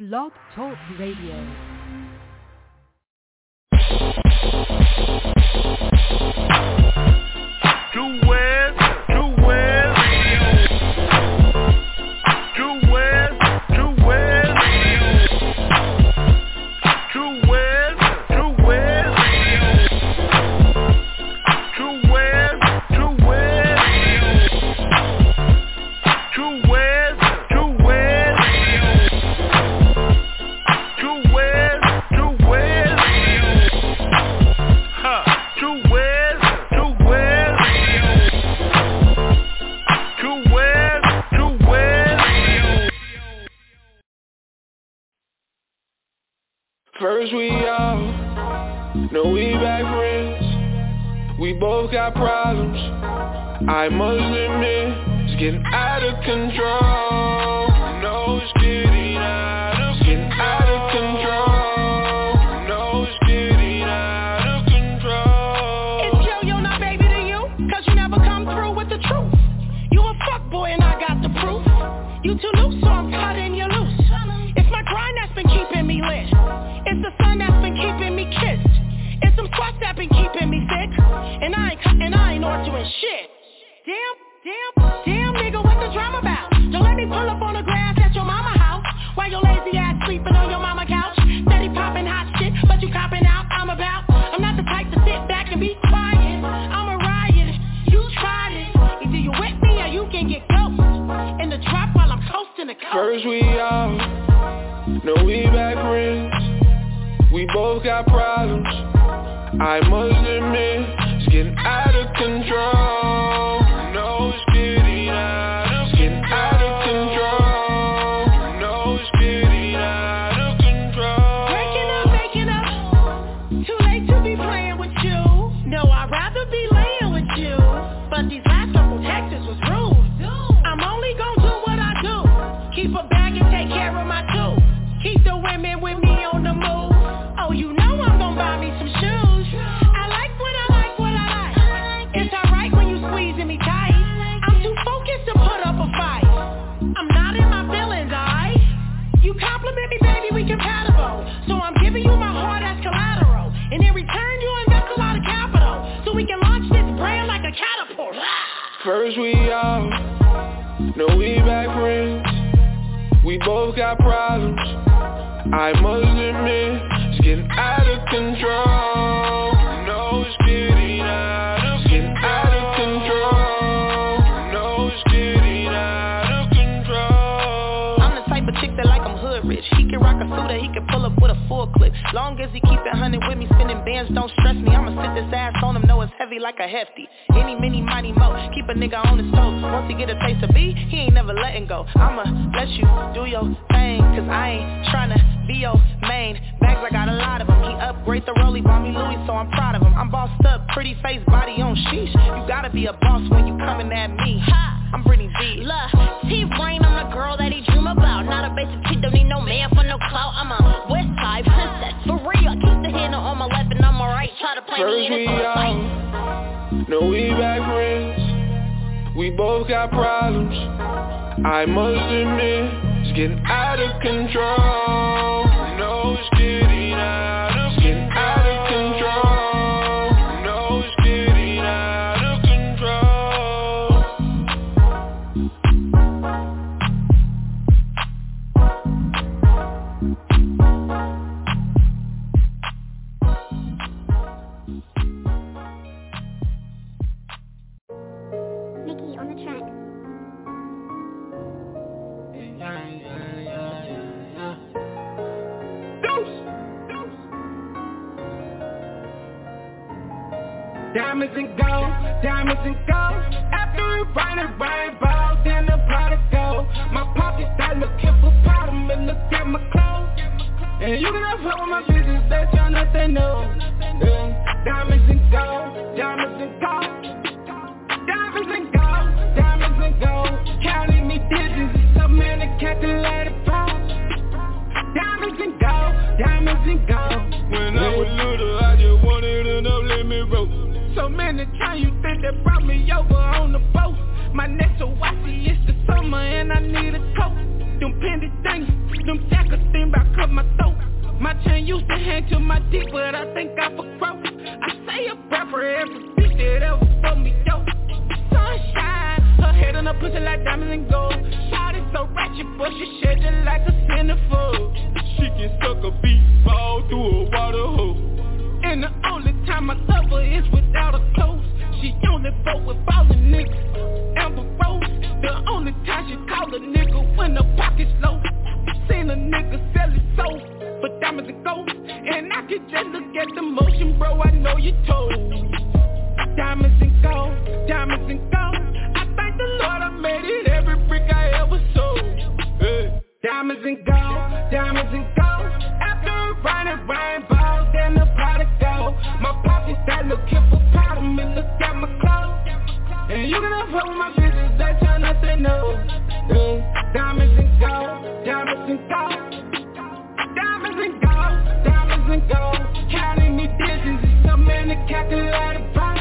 Blog Talk Radio. First we all know we back friends. We both got problems, I must admit. It's getting out of control. No, it's getting out of control. No, it's getting out of control. It's yo, not baby to you, cause you never come through with the truth. You a fuckboy and I got the proof. You too loose, so I'm cutting you loose. It's my grind that's been keeping me lit. It's the sun that's been keeping me kissed. It's some squats that been keeping me sick. And I ain't or doing shit. Damn, nigga, what the drama about? Don't let me pull up on the grass at your mama house while your lazy ass sleeping on your mama couch. Steady popping hot shit, but you copping out. I'm not the type to sit back and be quiet. I'm a riot, you tried it. Either you with me or you can get ghost in the drop while I'm coasting the coast. First we all know we back friends. We both got problems, I must admit. It's getting out of control. No, it's getting out of control. No, it's getting out of control. Breaking up, too late to be playing with you. No, I'd rather be laying with you. But these last couple texts was rude. I'm only gon' do what I do. Keep a bag and take care of my two. Keep the women with me on the move. Oh, you know I'm gon' buy me some shoes. I like what I like. It's alright when you squeezing me tight. I'm too focused to put up a fight. I'm not in my feelings, alright? You compliment me, baby, we compatible. So I'm giving you my heart as collateral. And in return, you invest a lot of capital. So we can launch this brand like a catapult. First we all know we back friends. We both got problems, I must admit. It's getting out of control. No, it's getting out of control. No, it's getting out of control. I'm the type of chick that like I'm hood rich. He can rock a suit or he can pull up with a full clip. Long as he keep it 100 with me, spinning bands don't stress me. I'ma sit this ass on him, know it's heavy like a hefty. Any, mini, mighty, mo, keep a nigga on his toes. Once he get a taste of me, he ain't never letting go. I'ma let you do your thing, cause I ain't tryna be your main. Bags, I got a lot of them. He upgrade the rollie, bought me Louis, so I'm proud of him. I'm bossed up, pretty face, body on sheesh. You gotta be a boss when you coming at me. Ha, I'm Brittany V. Look, T-Rain, I'm the girl that he dream about. Not a basic chick, don't need no man for no clout. I'm a West Side princess, for real. Keep the handle on my left and I'm alright. Try to play me in this fight. Know we back friends. We both got problems, I must admit. It's getting out of control. No, it's getting out of control. No, it's getting out of Mickey on the track. Diamonds and gold. After you find a rainbow, then the pot of gold. My pockets start looking for problem and look at my clothes. And you can have help with my business, that's y'all nothing new. Diamonds and gold. Counting me digits, so many calculated pounds. Diamonds and gold. When I was little, I just wanted an up-limit rope. So many times you think that brought me over on the boat. My neck so waxy, it's the summer and I need a coat. them pendant things, them jackets think about cut my throat. My chain used to hang to my dick, but I think I forgot. I say a prayer for every bitch that ever fucked me, yo. Sunshine, her head on her pussy like diamonds and gold. Shawty so ratchet, but she shed it like a centerfold. She can suck a beat, fall through a water hole. And the only time I love her is without her clothes. She only fuck with ballin' niggas, Amber Rose. The only time she call a nigga when the pocket's low. Seen a nigga sell his soul for diamonds and gold. And I can just look at the motion, bro, I know you told. Diamonds and gold, diamonds and gold. I thank the Lord I made it every brick I ever sold. Hey. Diamonds and gold, diamonds and gold. After running rainbows, then the pot of gold. My pockets that look here for powder, me look at my clothes. And you can fuck with my business, they try not to know. Diamonds and gold, diamonds and gold. Diamonds and gold, diamonds and gold. Counting me digits, it's so many calculated box.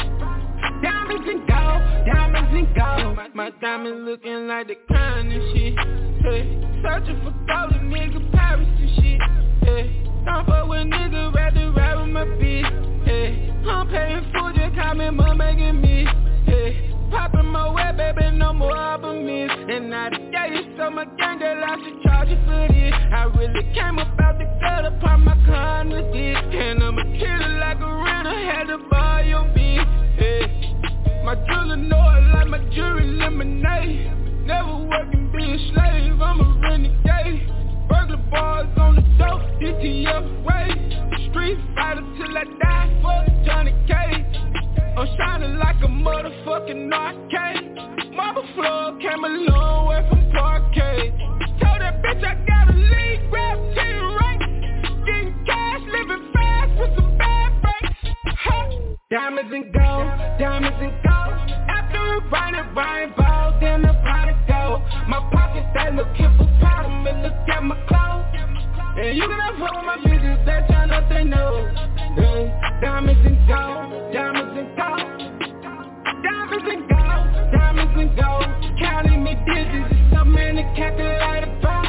Diamonds and gold, diamonds and gold. My diamonds looking like the crown and shit. Hey, searching for gold, nigga, Paris and shit. Hey, don't fuck with nigga, rather ride with my bitch. Hey, I'm paying full, just call me mom making me. Hey, popping my way, baby, no more album miss. And I gave you so my gang that I should charge you for this. I really came about the gut upon my con with this. And I'm a killer like a renter, had to buy your bitch. Hey. My jeweler know I like my jewelry lemonade. Never working, be a slave, I'm a renegade. Burglar bars on the door, DTF way. Street fighter till I die, fuck Johnny Cage. I'm shining like a motherfucking arcade. Marble floor came a long way from parquet. Told that bitch I got a lead, grab 10 ranks. Getting cash, living fast with some bad breaks. Diamonds and gold, diamonds and gold. After it rainbows, then the pot of gold. My pockets, they look here for powder, me look at my clothes. And you can fuck with my business, they try not to know. Diamonds and gold, diamonds and gold. Diamonds and gold, diamonds and gold. Counting me digits, it's so many calculated box.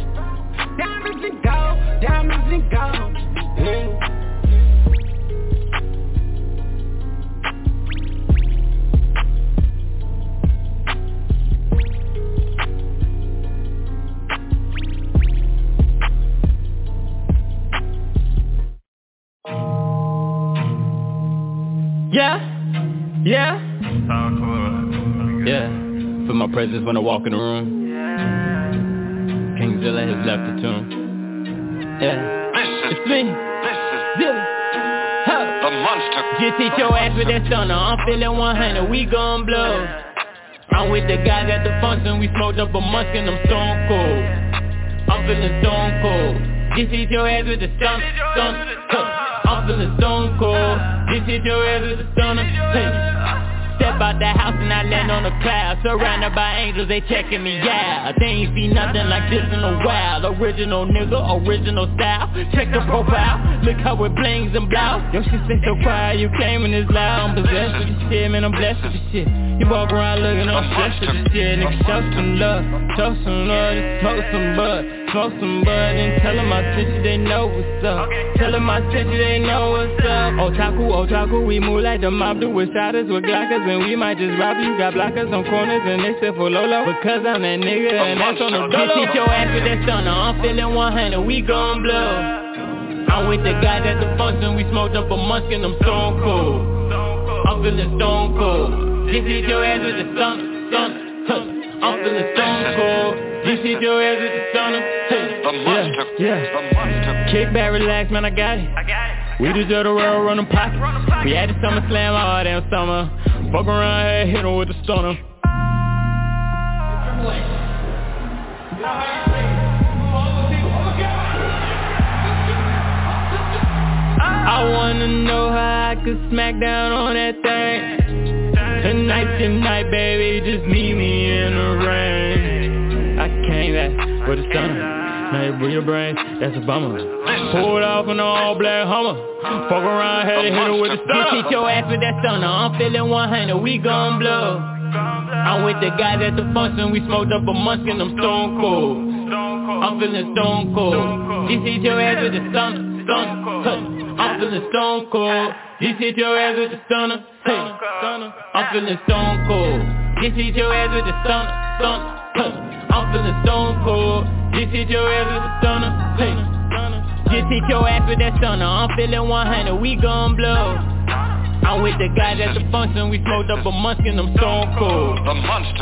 Diamonds and gold, diamonds and gold. Yeah. For my presence when I walk in the room. Kingzilla has left the tomb. It's me. The monster. Just hit your ass with that stunner. I'm feeling 100. We gon' blow. I'm with the guys at the function. We smoked up a month and I'm stone cold. I'm feeling stone cold. Just hit your ass with the stunner. I'm feeling stone cold. Just hit your ass with the stunner. Hey. Step out the house and I land on a cloud. Surrounded by angels, they checking me out. They ain't seen nothing like this in a while. Original nigga, original style. Check the profile, look how it blings and blows. Yo, shit stay so quiet, you claiming it's loud. I'm possessed with the shit, man, I'm blessed with the shit. You walk around looking, I'm stressed with the shit. Nigga, show some love, just smoke some bud. Smoke some bud and tell them I sent you, they know what's up. Tell them I sent you, they know what's up. Otaku, we move like the mob do with shotters, with glockers. And we might just rob you, got blockers on corners and they say for Lolo. Because I'm that nigga and that's on the dolo. Just hit your ass with that stunner, I'm feeling 100, we gon' blow. I'm with the guys at the function, we smoked up a month and I'm stone cold. I'm feeling stone cold. Just hit your ass with the stunner. I'm feeling stone cold. Just hit your ass with the stunner. The monster. Yeah. Kick back, relax, man, I got it. We deserve the railroad running pocket. We had the summer slam all damn summer. Fuck around here, hit him with the stunner. I wanna know how I could smack down on that thing. Tonight, baby, just meet me in the rain. I came back with a stunner. Now you breathe your brains, that's a bummer. Pulled off an all-black Hummer. Fuck around, had to hit her with a stunner. Just hit your ass with that stunner. I'm feeling 100, we gon' blow. I'm with the guys at the function, we smoked up a munchkin, I'm stone cold. I'm feeling stone cold. Just hit your ass with the stunner. I'm feeling stone cold. Just hit your ass with the stunner. I'm feeling stone cold. Just hit your ass with the stunner. I'm feeling stone cold. Just hit your ass with the stunner. Just hit your ass with that stunner. I'm feeling 100, we gon' blow. I'm with the guys at the function, we smoked up a munchkin, I'm stone cold. The monster.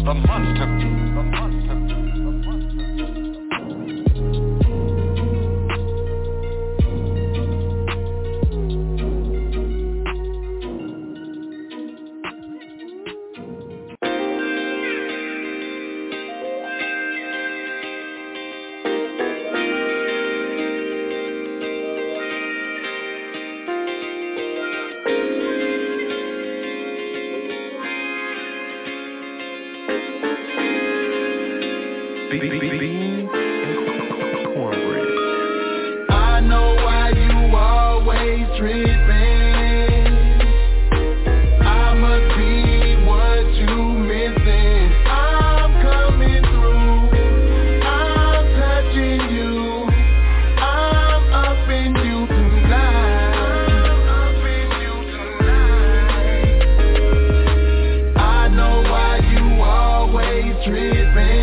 I know why you always tripping. I must be what you missing. I'm coming through. I'm touching you. I'm up in you tonight. I know why you always tripping.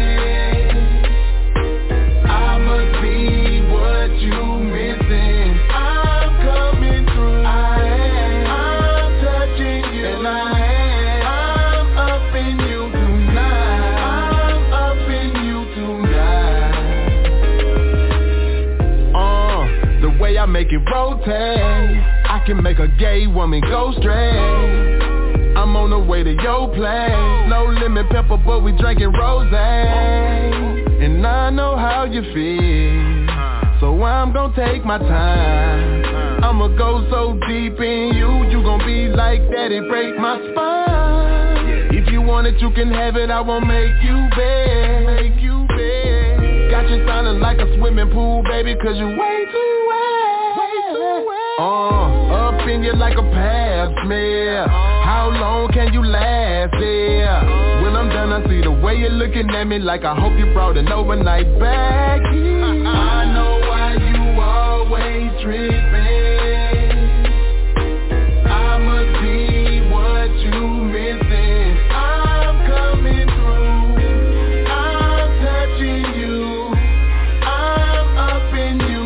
Make it rotate. I can make a gay woman go straight. I'm on the way to your place. No limit pepper, but we drinking rosé. And I know how you feel, so I'm gonna take my time. I'ma go so deep in you, you gon' be like that, it break my spine. If you want it, you can have it, I won't make you beg. Got you sounding like a swimming pool, baby, cause you way too wet. Up in you like a past smell. How long can you last there? When I'm done, I see the way you're looking at me like I hope you brought an overnight bag. I know why you always tripping. I must be what you missing. I'm coming through. I'm touching you. I'm up in you.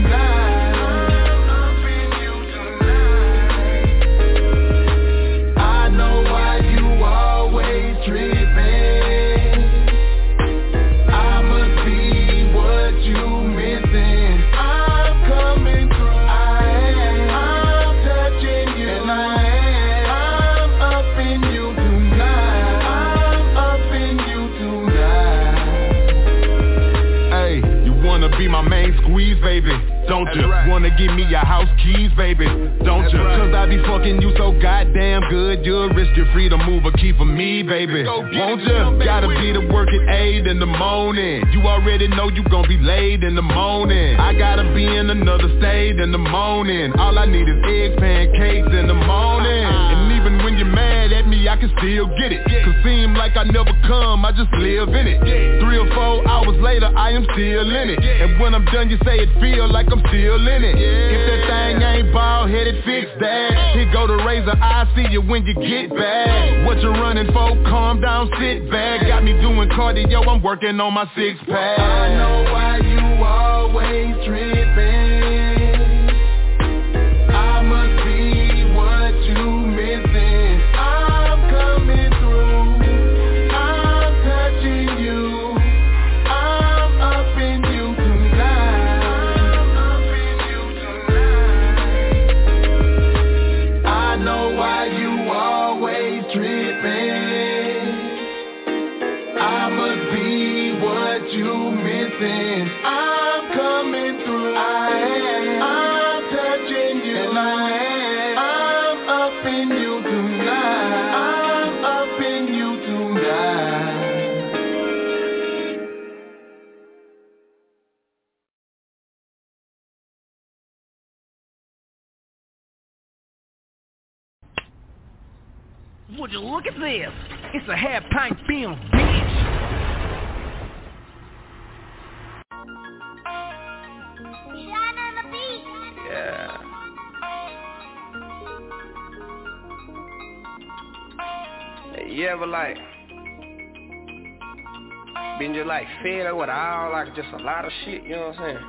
Baby, don't you wanna give me your house keys, baby? Don't you? Cause I be fucking you so goddamn good, you'll risk your freedom move or keep for me, baby. Won't you? Gotta be to work at 8 in the morning. You already know you gon' be late in the morning. I gotta be in another state in the morning. All I need is eggs, pancakes in the morning. And even when you're mad at me, I can still get it. Cause seem like I never come, I just live in it. 3 or 4 hours later, I am still in it. And when I'm done, you say it feel like I'm still in it. If that thing ain't bald-headed, fix that. Here go the razor, I'll see you when you get back. What you running for? Calm down, sit back. Got me doing cardio, I'm working on my six-pack. I know why you always tripping. I must be what you missing. I'm coming through. I'm touching you. I'm up in you tonight. I know why you always tripping. I must be what you missing. Would you look at this? It's a half-pint film, bitch. Yeah. You ever like been just like fed up with all like just a lot of shit, you know what I'm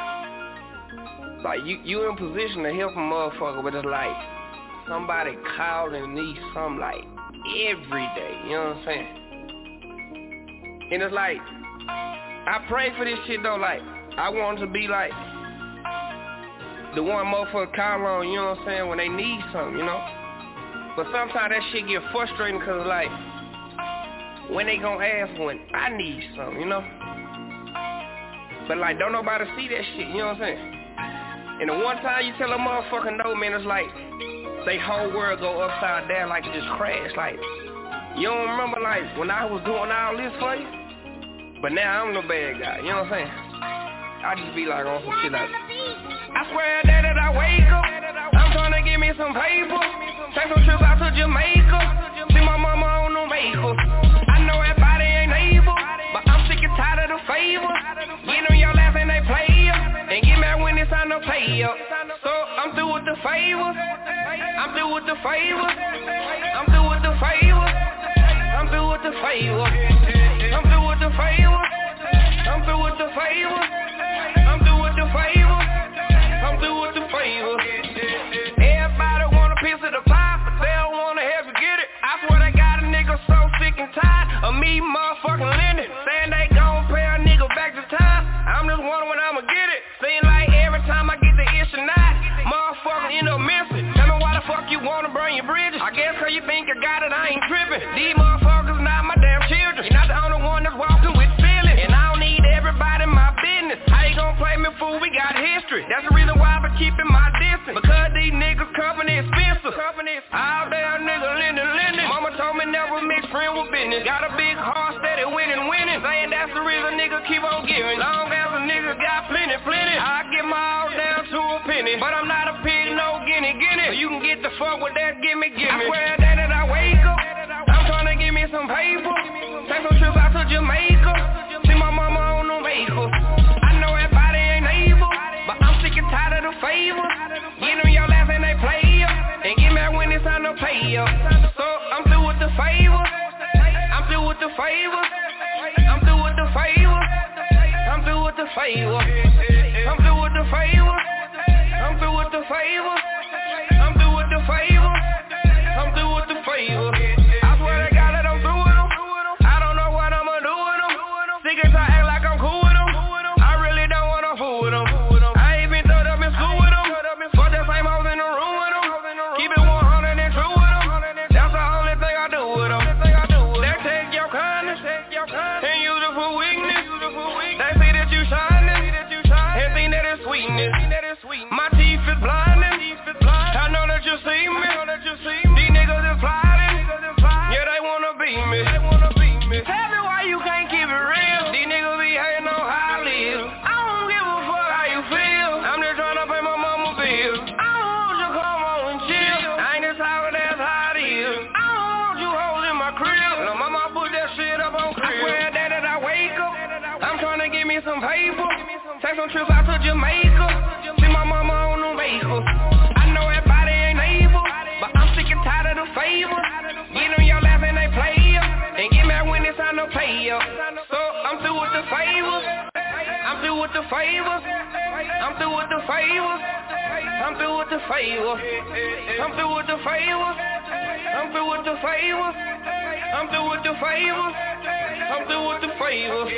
saying? Like you in position to help a motherfucker, but it's like somebody calling and needs something like every day, you know what I'm saying? And it's like I pray for this shit though, like I want to be like the one motherfucker call on, you know what I'm saying, when they need something, you know? But sometimes that shit get frustrating cause like when they gon' ask when I need something, you know? But like don't nobody see that shit, you know what I'm saying? And the one time you tell a motherfucker no, man, it's like they whole world go upside down like it just crashed. Like you don't remember like when I was doing all this for you? But now I'm the bad guy, you know what I'm saying? I just be like on some shit like I swear that I wake up, I'm tryna get me some paper. Take some trips out to Jamaica, see my mama on them vehicles. I know that body ain't able, but I'm sick and tired of the favor. Get on your laugh and they play ya, and get mad when it's time to pay ya. So I'm through with the favors, I'm through with the favors, I'm through with the favors, I'm through with the favors, I'm through with the favors, I'm through with the favors, I'm through with the favors, I'm through with the favors. Everybody want a piece of the pie, but they don't wanna help you get it. I swear they got a nigga so sick and tired of me motherfucking lending, saying they gon' pay a nigga back to time. I'm just wondering when I'ma get it. Seem like every time I get the issue now, motherfucker end up missing. Tell me why the fuck you wanna burn your bridges? I guess cause you think I got it, I ain't tripping. These motherfuckers not my damn children. You're not the only one that's walking with feelings, and I don't need everybody in my business. How you gon' play me fool? We got history. That's the reason why I've been keeping my distance, because these niggas company expensive. All damn nigga lending. Mama told me never mix friend with business. Got a big heart, steady winning. Saying that's the reason nigga keep on giving. Long as a nigga got plenty. I get my all down to a penny, but I'm not a pig, no guinea. So you can get the fuck with that gimme. I swear that I wake up, I'm tryna get me some paper. Take some trips out to Jamaica, see my mama on them vehicles. I know that body ain't able, but I'm sick and tired of the favor. Get on your laugh and they play ya, and get mad when it's time to pay ya. So I'm through with the favor, I'm through with the favor, I'm through with the favor, I'm through with the favor, I'm through with the favor, I'm through with the favor, I'm through with the favor, I'm through with the favor. I swear to God that I'm through with them. I don't know what I'ma do with them. Secrets I act like I'm cool with them. I really don't wanna fool with them. I ain't been thrown up in school with them, but the same hoes in the room with them. Keep it 100 and true with them. That's the only thing I do with them. They take your kindness and use it for weakness. They see that you shining and think that it's sweetness. My teeth is blinding, I know that you see me. These niggas is plotting, yeah they wanna be me. Tell me why you can't keep it real. These niggas be hating on how I live. I don't give a fuck how you feel. I'm just tryna pay my mama bills. I don't want you come on and chill. I ain't just how that's how it is. I don't want you hoes in my crib. No mama put that shit up on crib. I swear that I wake up, I'm tryna get me some paper. Take some trips out to Jamaica, see my mama on them vehicles. I know that body ain't able, but I'm sick and tired of the favor. Get on your laugh and they play ya, and get mad when it's time to pay ya. So I'm through with the favors, I'm through with the favors, I'm through with the favors, I'm through with the favors, I'm through with the favors, I'm through with the favors, I'm through with the favors, I'm through with the favors.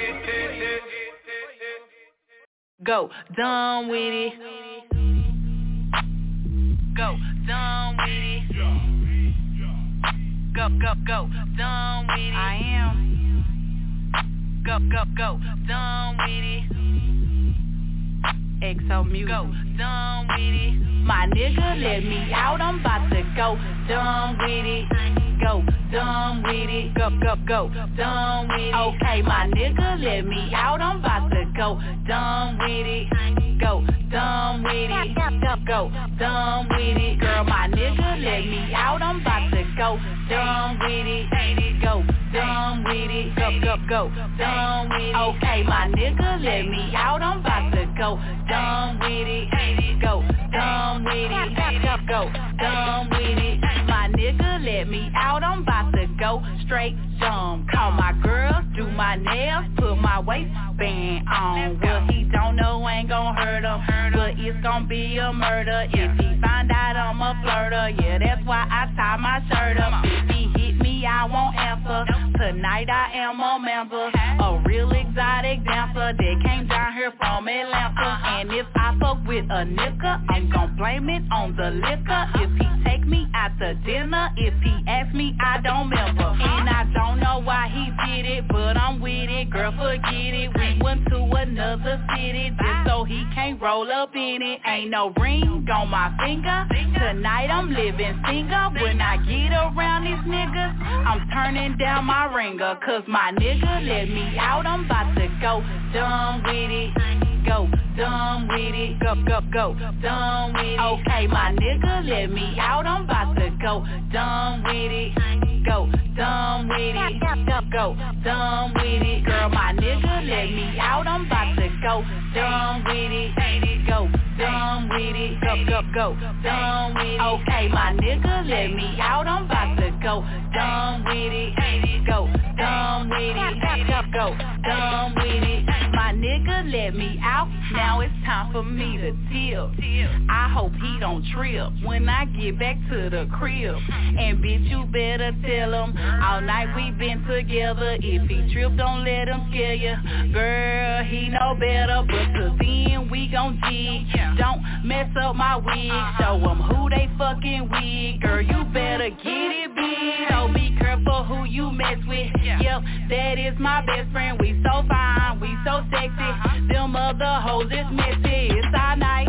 Go, done with it. Go, done with it. Go, done with it. I am. Go, done with it. XO Music. Go, done with it. My nigga let me out, I'm about to go, done with it. Go, done with it. Go, done with it. Okay, my nigga let me out, I'm about to go, done with it. Go, done with it. Go, done with it. Girl, my nigga let me out, I'm about to go, done go dumb with it. Okay, my nigga, let me out, I'm about to go dumb with it. Go dumb with it. Go dumb with it. My nigga, let me out, I'm about to go straight dumb. Call my girls, do my nails, put my waistband on. What he don't know ain't gon' hurt him, but it's gon' be a murder if he find out I'm a flirter. Yeah, that's why I tie my shirt up. If he hit me, I won't answer. Tonight I am a member, a real exotic dancer that came down here from Atlanta. And if I fuck with a nigga, I'm gon' blame it on the liquor. If he take me out to dinner, if he ask me, I don't remember. And I don't know why he did it, but I'm with it, girl, forget it. We went to another city just so he can't roll up in it. Ain't no ring on my finger, tonight I'm living single. When I get around these niggas, I'm turning down my ringer. Cause my nigga let me out, I'm about to go dumb with it. Go dumb with it. Go dumb with it. Okay, my nigga let me out, I'm about to go dumb with it. Go dumb with it. Go dumb with it. Girl, my nigga let me out, I'm about to go dumb with it. Go dumb with it. Go dumb with it. Okay, my nigga let me out, I'm about to go dumb with it. Go dumb with it. Go dumb with it. My nigga let me out, now it's time for me to tilt. I hope he don't trip when I get back to the crib. And bitch, you better tell him all night we been together. If he trip, don't let him scare ya. Girl, he know better, but till then we gon' jig. Don't mess up my wig, show him who they fucking with. Girl, you better get it big, so be careful who you mess with. Yep, that is my best friend, we so fine, we so sexy. Them other hoes is messy. It's our night,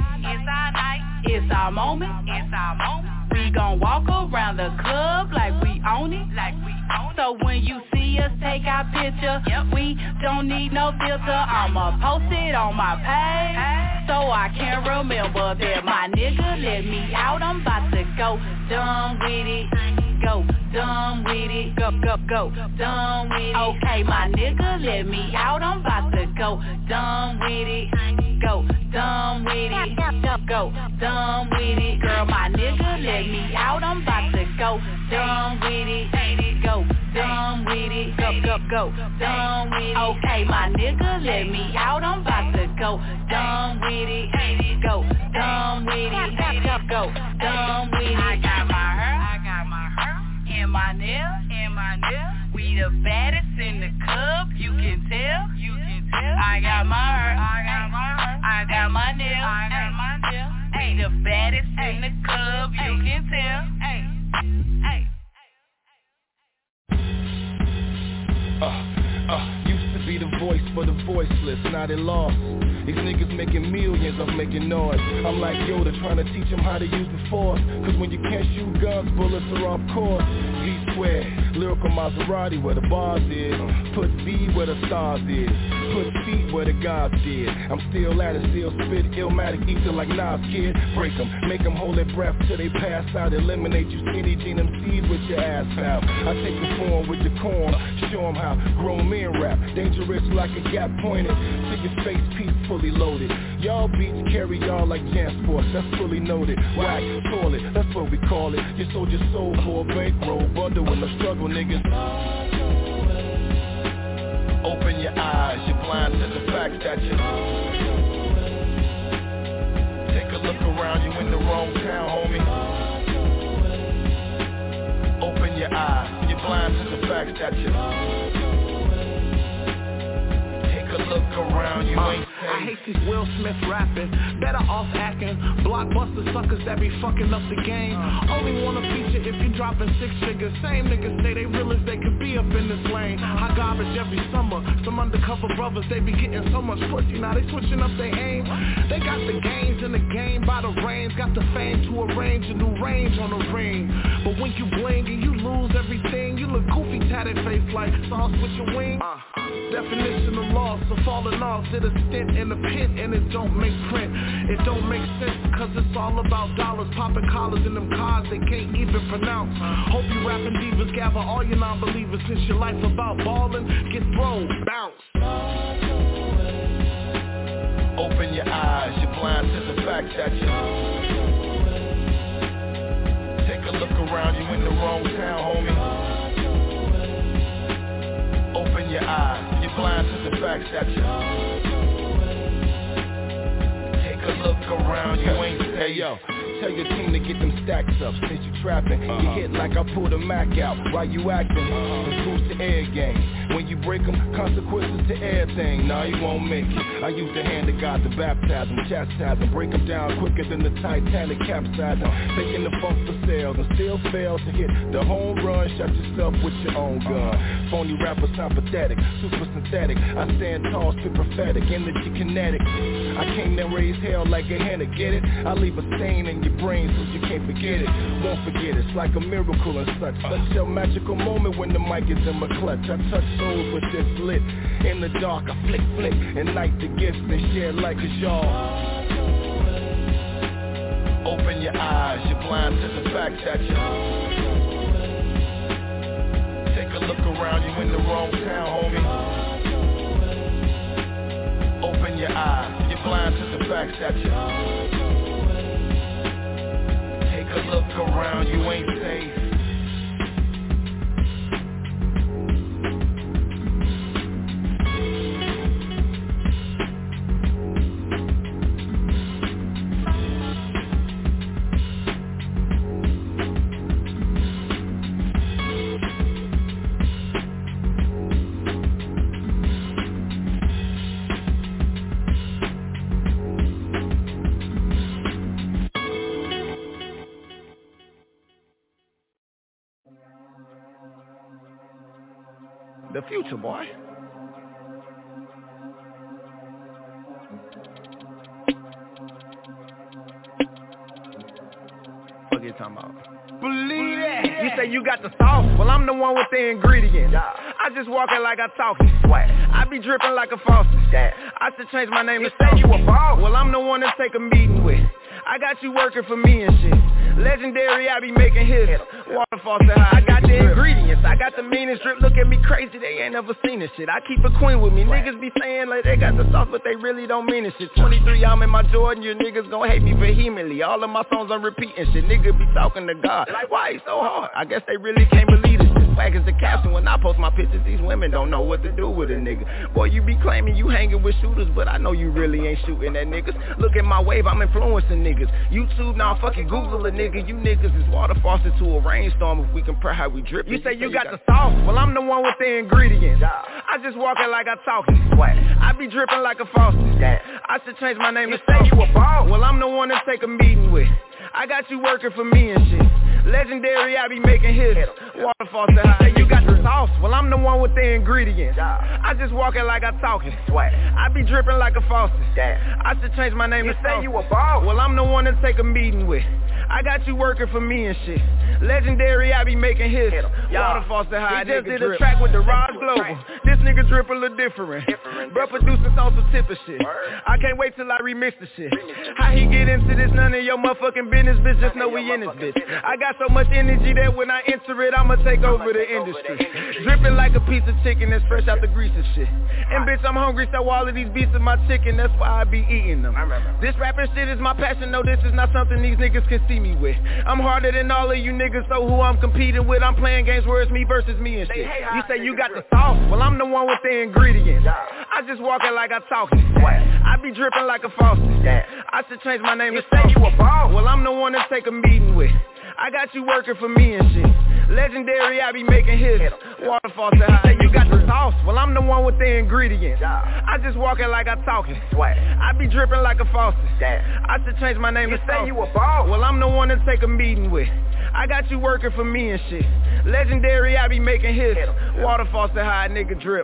it's our moment. We gon' walk around the club like we own it. So when you see us take our picture, we don't need no filter. I'ma post it on my page, so I can remember that my nigga let me out. I'm about to go dumb with it. Go dumb with it. Go dumb with it. Okay, my nigga let me out. I'm about to go dumb with it. Go dumb with it. Go dumb with it. Girl, my nigga let me out. I'm about to go dumb with it. Go dumb with it. Go dumb with it. Okay, my nigga let me out. I'm about to go dumb with it. Go dumb with it. Go dumb with it. I got my hair and my nails. We the baddest in the club. You can tell. I got my hair. I got my nails. We the baddest in the club. You can tell. Used to be the voice for the voiceless, now they lost. These niggas making millions of making noise. I'm like Yoda trying to teach them how to use the force. Cause when you can't shoot guns, bullets are off course. V-squared, lyrical Maserati where the bars is. Put V where the stars is. Put feet where the gods did. I'm still at it, still spit illmatic ether like Nas kid. Break them, make them hold their breath till they pass out. Eliminate you skinny jean MCs with your ass out. I take the form with the corn, show them how grown men rap. Dangerous like a gap pointed to your face piece fully loaded. Y'all beats carry y'all like Jansport, that's fully noted. Whack, toilet, that's what we call it. You sold your soul for a bankroll, bundle with no struggle, niggas. Open your eyes, you're blind to the fact that you take a look around, you in the wrong town, homie. Open your eyes, you're blind to the fact that you take a look around, you ain't I hate these Will Smith rapping, better off acting. Blockbuster suckers that be fucking up the game. Only wanna feature if you dropping 6 figures. Same niggas say they real as they could be up in this lane. Hot garbage every summer. Some undercover brothers, they be getting so much pussy. Now they switching up their aim. They got the games in the game by the range. Got the fame to arrange a new range on the ring. But when you bling and you lose everything, you look goofy, tatted face like sauce with your wing. Definition of loss, so falling off, did a stint in the pit and it don't make print. It don't make sense cause it's all about dollars. Popping collars in them cars they can't even pronounce. Hope you rapping divas gather all your non-believers. Since your life about ballin', get thrown, bounce. Open your eyes, you're blind to the fact that you take a look around, you in the wrong town, homie. Open your eyes, you're blind to the fact that you take a look around, you ain't safe. Hey yo, tell your team to get them stacks up. Since you trapping, you hit like I pulled a Mac out. While you acting, it boosts the air game. When you break them, consequences to everything. Nah, you won't make it. I use the hand of God to baptize them, chastise them, break them down quicker than the Titanic capsizing. Taking the funk for sales and still fail to hit the home run. Shot yourself with your own gun. Phony rappers sound pathetic, super synthetic. I stand tall, spit prophetic, energy kinetic. I came to raise hell like a henna, get it? I leave a stain in your brain so you can't forget it. Won't forget it, it's like a miracle and such. Such a magical moment when the mic is in my clutch. I touch souls with this lit. In the dark I flick, and light the gifts and share like a y'all. Open your eyes, you're blind to the fact that you take a look around, you in the wrong town, homie. Open your eyes, you're blind to the fact that you take a look around, you ain't safe. The future, boy. What you talking about? Believe that. You say you got the sauce, well I'm the one with the ingredients. I just walk it like I talk it. I be dripping like a faucet. I should change my name to say you a boss. Well I'm the one to take a meeting with. I got you working for me and shit. Legendary, I be making hits. Waterfall said how I got the ingredients. I got the meanest drip, look at me crazy, they ain't never seen this shit. I keep a queen with me, niggas be saying like they got the sauce, but they really don't mean this shit. 23, I'm in my Jordan, you niggas gon' hate me vehemently. All of my songs I'm repeating shit, niggas be talking to God. Like why he so hard? I guess they really can't believe this shit. Swag is the caption when I post my pictures, these women don't know what to do with a nigga. Boy, you be claiming you hanging with shooters, but I know you really ain't shooting at niggas. Look at my wave, I'm influencing niggas. YouTube, now fucking Google a nigga. You niggas is water faucet to a rainstorm if we compare how we drip. You say you got the sauce, well I'm the one with the ingredients. I just walk it like I talk it. I be dripping like a faucet. I should change my name to say you a boss. Well I'm the one to take a meeting with. I got you working for me and shit. Legendary, I be making hits. Waterfall said how you got the sauce, well I'm the one with the ingredients. I just walk it like I talk it. I be dripping like a faucet. I should change my name to say you a boss. Well I'm the one to take a meeting with. I got you working for me and shit. Legendary, I be making hits. Waterfall said how he just did a track with the Rod Global. This nigga drip a little different. Bro producing songs some tip of shit. I can't wait till I remix the shit. How he get into this, none of your motherfucking business, bitch. Just know we in this bitch. I got so much energy that when I enter it, I'ma take over the industry. Dripping like a piece of chicken that's fresh out the grease and shit. And bitch, I'm hungry, so all of these beats are my chicken. That's why I be eating them. This rapping shit is my passion. No, this is not something these niggas can see me with. I'm harder than all of you niggas, so who I'm competing with, I'm playing games where it's me versus me and shit. You say you got the sauce, well I'm the one with the ingredients. I just walk it like I talk it. I be dripping like a faucet. I should change my name to say you a boss. Well I'm the one to take a meeting with. I got you working for me and shit. Legendary, I be making hits. Waterfall said how you got the sauce, well I'm the one with the ingredients. I just walk it like I talk it. I be dripping like a faucet. I should change my name to say you a boss. Well I'm the one to take a meeting with. I got you working for me and shit. Legendary, I be making hits. Waterfall said how a nigga drip.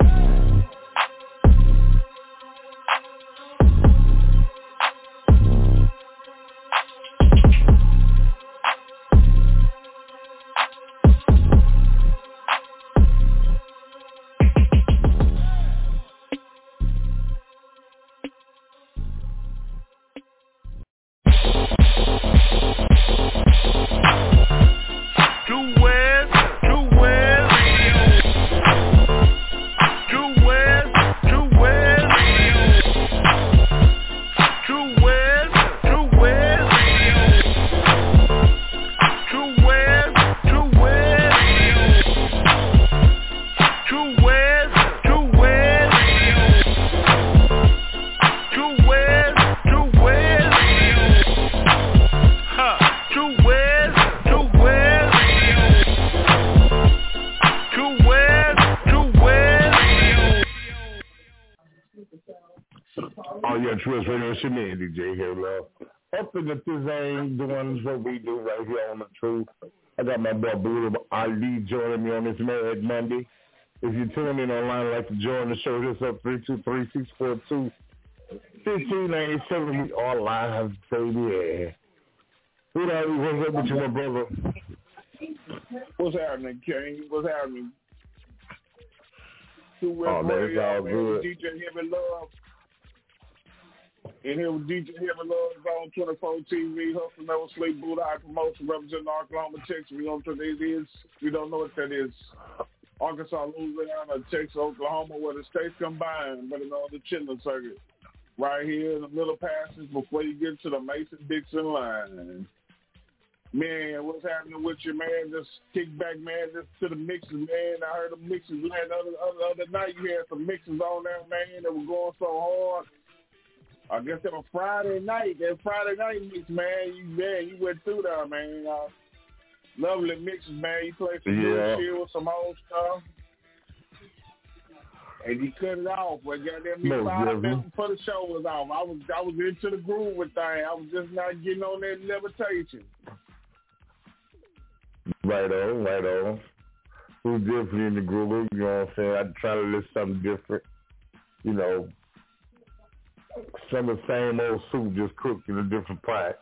Express Radio, it's your man, DJ here, love. Up in the Thizane, doing what we do right here on The Truth. I got my boy Buddha Ali joining me on this Mad Monday. If you're tuning in online and like to join the show, hit us up 323-642-1597. We are live, baby. Buddha Ali, what's up with you, my brother? What's happening, King? What's happening? Oh, man, it's all good. DJ Heavy Love. And here with DJ Heavy Love on 24 TV, Hustle Never Sleep, Buddha High Promotion, representing Oklahoma, Texas. We don't know what that is. We don't know what that is. Arkansas, Louisiana, Texas, Oklahoma, where the states combine, but on the Chitlin circuit. Right here in the middle passage before you get to the Mason-Dixon line. Man, what's happening with you, man? Just kick back, man, just to the mixes, man. I heard the mixes, man. The other night you had some mixes on there, man, that were going so hard. I guess that was Friday night. That Friday night mix, man. You went through there, man. Lovely mixes, man. You played some good shit with some old stuff. And you cut it off. But goddamn, me 5 minutes before the show was off. I was into the groove with things. I was just not getting on that levitation. Right on. Who's definitely in the groove, you know what I'm saying? I try to listen something different. You know, some of the same old soup just cooked in a different pot.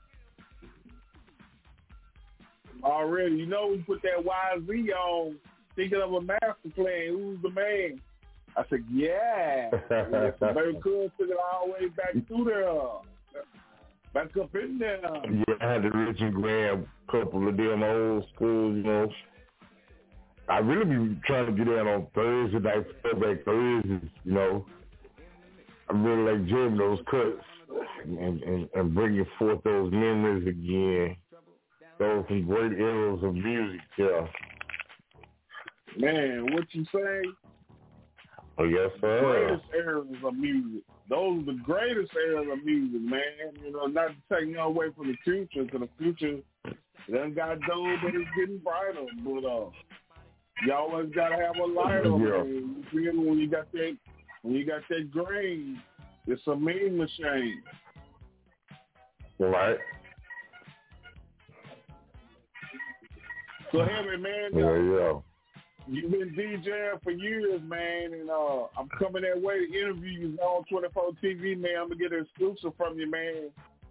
Already, you know, we put that YZ on, thinking of a master plan. Who's the man? I said, yeah. Very cool. Took it all the way back through there. Back up in there. Yeah, I had to reach and grab a couple of them old schools, you know. I really be trying to get in on Thursday night, throwback Thursdays, you know. I really like jamming those cuts and bringing forth those memories again. Those some great eras of music, yeah. Man, what you say? Oh, yes, sir. Greatest eras of music. Those are the greatest eras of music, man. You know, not to take you away from the future, because the future done got dull, but it's getting brighter. But you always gotta have a light on. Yeah. You feel me? When you got that grain, it's a mean machine. Right. So heavy, man. Yeah. You've been DJing for years, man, and I'm coming that way to interview you on 24 TV, man. I'm gonna get an exclusive from you, man.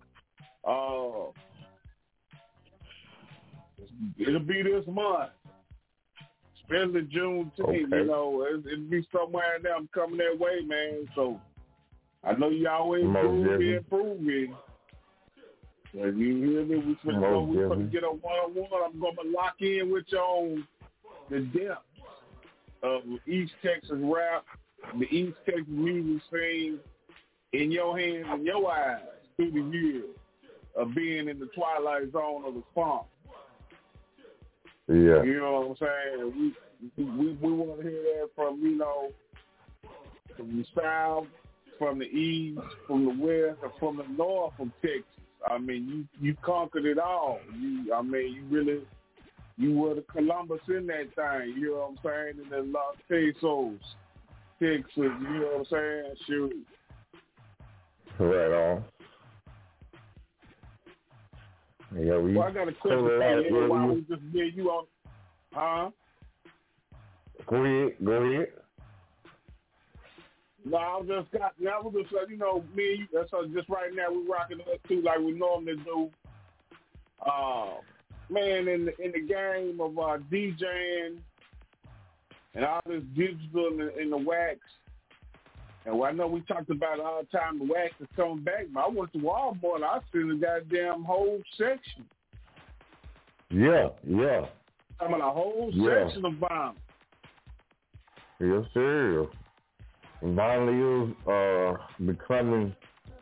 It'll be this month, especially June 10th. Okay. You know, it'll be somewhere in there. I'm coming that way, man. So I know you always improving. If you hear me, we're going to get a one-on-one. I'm going to lock in with you on the depth of East Texas rap, the East Texas music scene, in your hands and your eyes through the years of being in the twilight zone of the funk. Yeah. You know what I'm saying? We want to hear that from, you know, from the south, from the east, from the west, and from the north of Texas. I mean, you conquered it all. You were the Columbus in that thing. You know what I'm saying? In the Los Pesos, Texas. You know what I'm saying? Shoot. Right on. Yeah, I got a question for you. Why we just get you on? Huh? Go ahead. No, I was just you know, me and you, that's just right now we're rocking us too like we normally do. Man, in the game of DJing and all this digital and the wax, and I know we talked about it all the time, the wax is coming back, but I went to Walmart and I seen the goddamn whole section. Yeah. I mean, a whole section of vinyl. Yes, sir. Vinyl is becoming,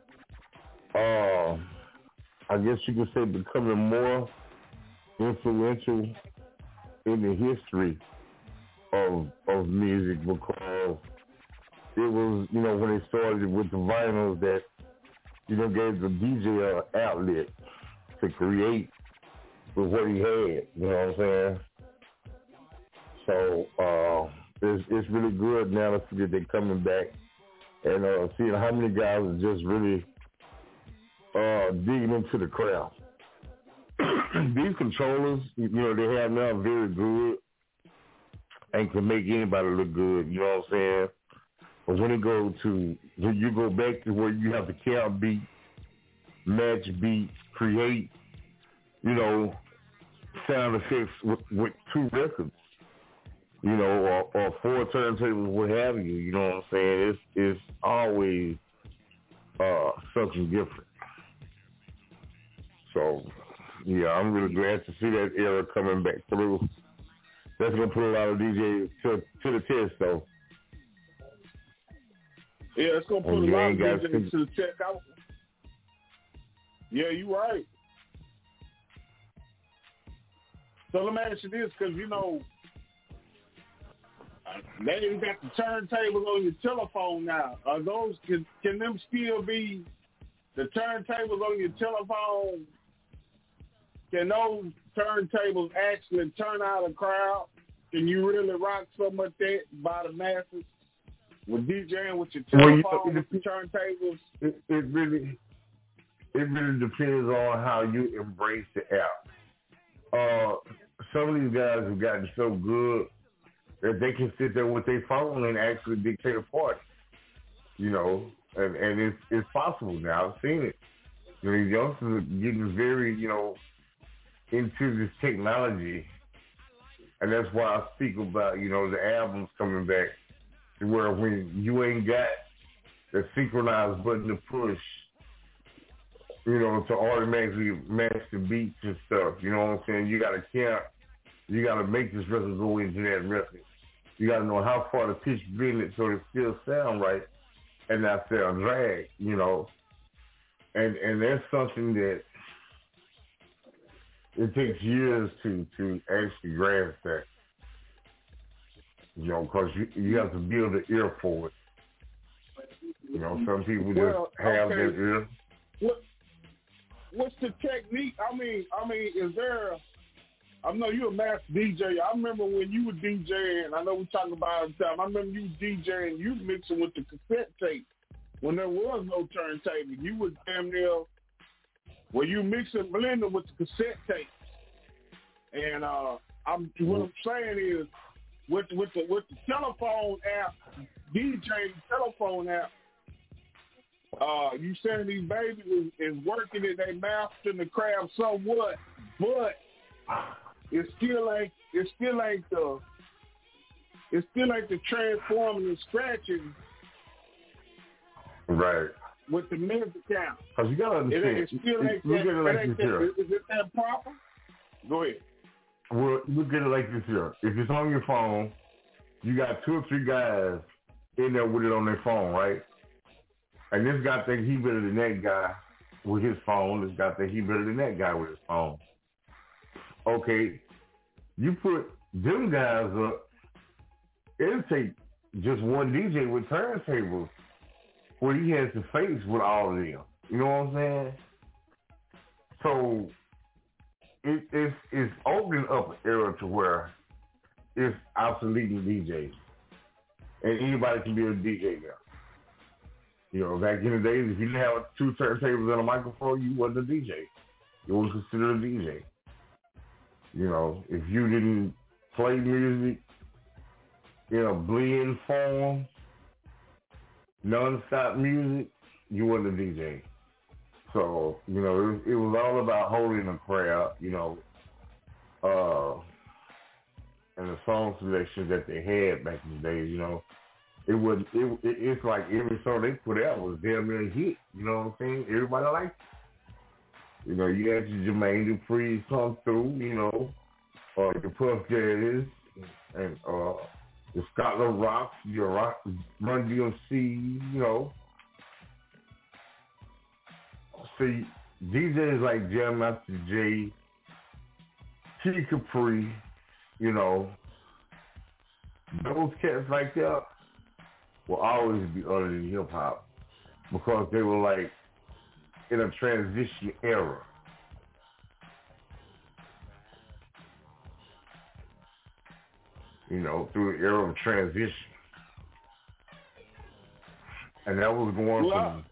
I guess you could say, becoming more influential in the history of music, because it was, you know, when they started with the vinyls that, you know, gave the DJ an outlet to create with what he had, you know what I'm saying? So it's really good now to see that they're coming back and seeing how many guys are just really digging into the craft. These controllers, you know, they have now very good and can make anybody look good. You know what I'm saying? But when you go back to where you have to count beats, match beats, create, you know, sound effects with 2 records, you know, or 4 turntables, what have you. You know what I'm saying? It's always something different. So, yeah, I'm really glad to see that era coming back through. That's going to put a lot of DJs to the test, though. Yeah, it's going to put a lot of DJs to the test. Yeah, you're right. So let me ask you this, because, you know, they even got the turntables on your telephone now. Are those, can them still be the turntables on your telephone? Can those turntables actually turn out a crowd? Can you really rock something like that by the masses with DJing with your telephone, with the turntables? It really depends on how you embrace the app. Some of these guys have gotten so good that they can sit there with their phone and actually dictate a party, you know, and it's possible now. I've seen it. You know, these youngsters are getting very, you know, into this technology, and that's why I speak about, you know, the albums coming back to where when you ain't got the synchronized button to push, you know, to automatically match the beats and stuff, you know what I'm saying? You got to count. You got to make this record go into that record. You got to know how far to pitch bend it so it still sound right and not sound drag, you know. And that's something that it takes years to actually grasp that, you know, because you have to build an ear for it. You know, some people just have that ear. What's the technique? I mean, is there? I know you're a master DJ. I remember when you were DJing. I know we talk about it all the time. I remember you DJing. You mixing with the cassette tape when there was no turntable. You was damn near. Well, you mixing blending with the cassette tape. And what I'm saying is, with the telephone app, DJ telephone app. You saying these babies is working it, they mastering the craft somewhat, but it still ain't the transforming and scratching right with the music count. Because you gotta understand, it still ain't that. Is it that proper? Go ahead. Well, look at it like this here. If it's on your phone, you got 2 or 3 guys in there with it on their phone, right? And this guy thinks he better than that guy with his phone. This guy thinks he better than that guy with his phone. Okay, you put them guys up, it'll take just one DJ with turntables where he has to face with all of them. You know what I'm saying? So it's opening up an era to where it's obsoleting DJs. And anybody can be a DJ now. You know, back in the days, if you didn't have 2 turntables and a microphone, you wasn't a DJ. You weren't considered a DJ. You know, if you didn't play music in a blend form, non-stop music, you wasn't a DJ. So, you know, it was all about holding a crowd, you know, and the song selections that they had back in the days, you know. It's like every song they put out was damn near a hit. You know what I'm saying? Everybody liked it. You know, you had your Jermaine Dupri come through, you know, your Puff Daddies, and the Scotland Rocks, your Run DMC, you know. See, DJs like Jam Master Jay, Kid Capri, you know, those cats like that will always be other than hip hop because they were like in a transition era. You know, through the era of transition. And that was going from...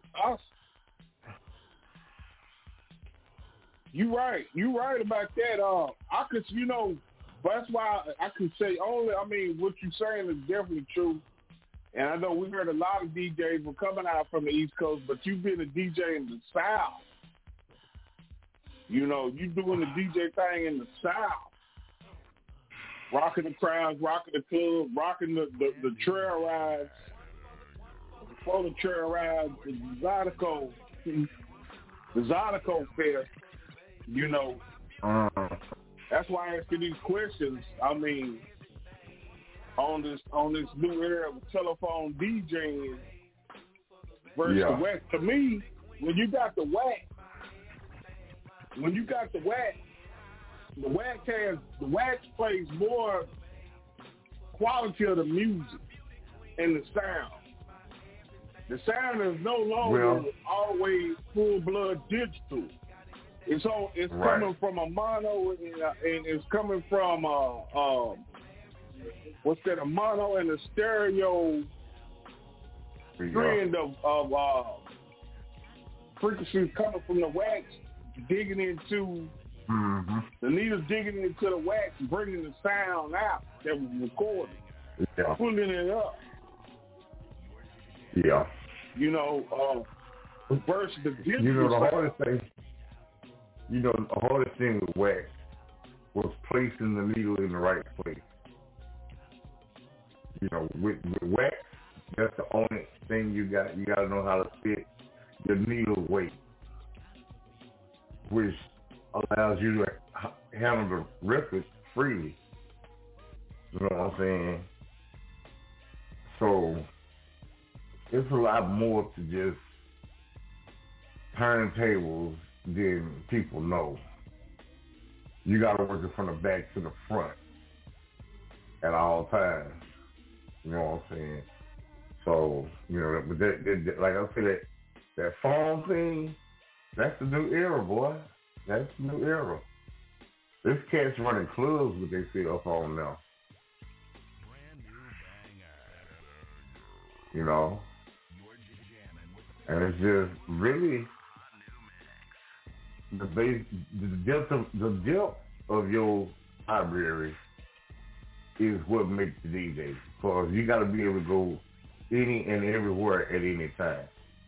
You right about that. I could, that's why I could say what you're saying is definitely true. And I know we heard a lot of DJs were coming out from the East Coast, but you've been a DJ in the South. You doing the DJ thing in the South. Rocking the crowds, rocking the club, rocking the trail rides. Before the trail rides, the Zydeco Fair. That's why I ask you these questions. On this new era of telephone DJing versus the wax. To me, when you got the wax plays more quality of the music and the sound. The sound is no longer always full-blood digital. It's coming from a mono and it's coming from a mono and a stereo trend of frequencies coming from the wax, digging into the needles, digging into the wax, bringing the sound out that was recorded, pulling it up. Yeah. Versus the digital. The hardest thing with wax was placing the needle in the right place. With wax, that's the only thing you got. You got to know how to fit the needle weight, which allows you to handle the record freely. You know what I'm saying? So it's a lot more to just turntables than people know. You got to work it from the back to the front at all times. You know what I'm saying? So, but that like I said, that phone thing, that's the new era, boy. That's the new era. This cat's running clubs with their cell phone now. And it's just really the depth of your library is what makes the DJ. Because you got to be able to go any and everywhere at any time.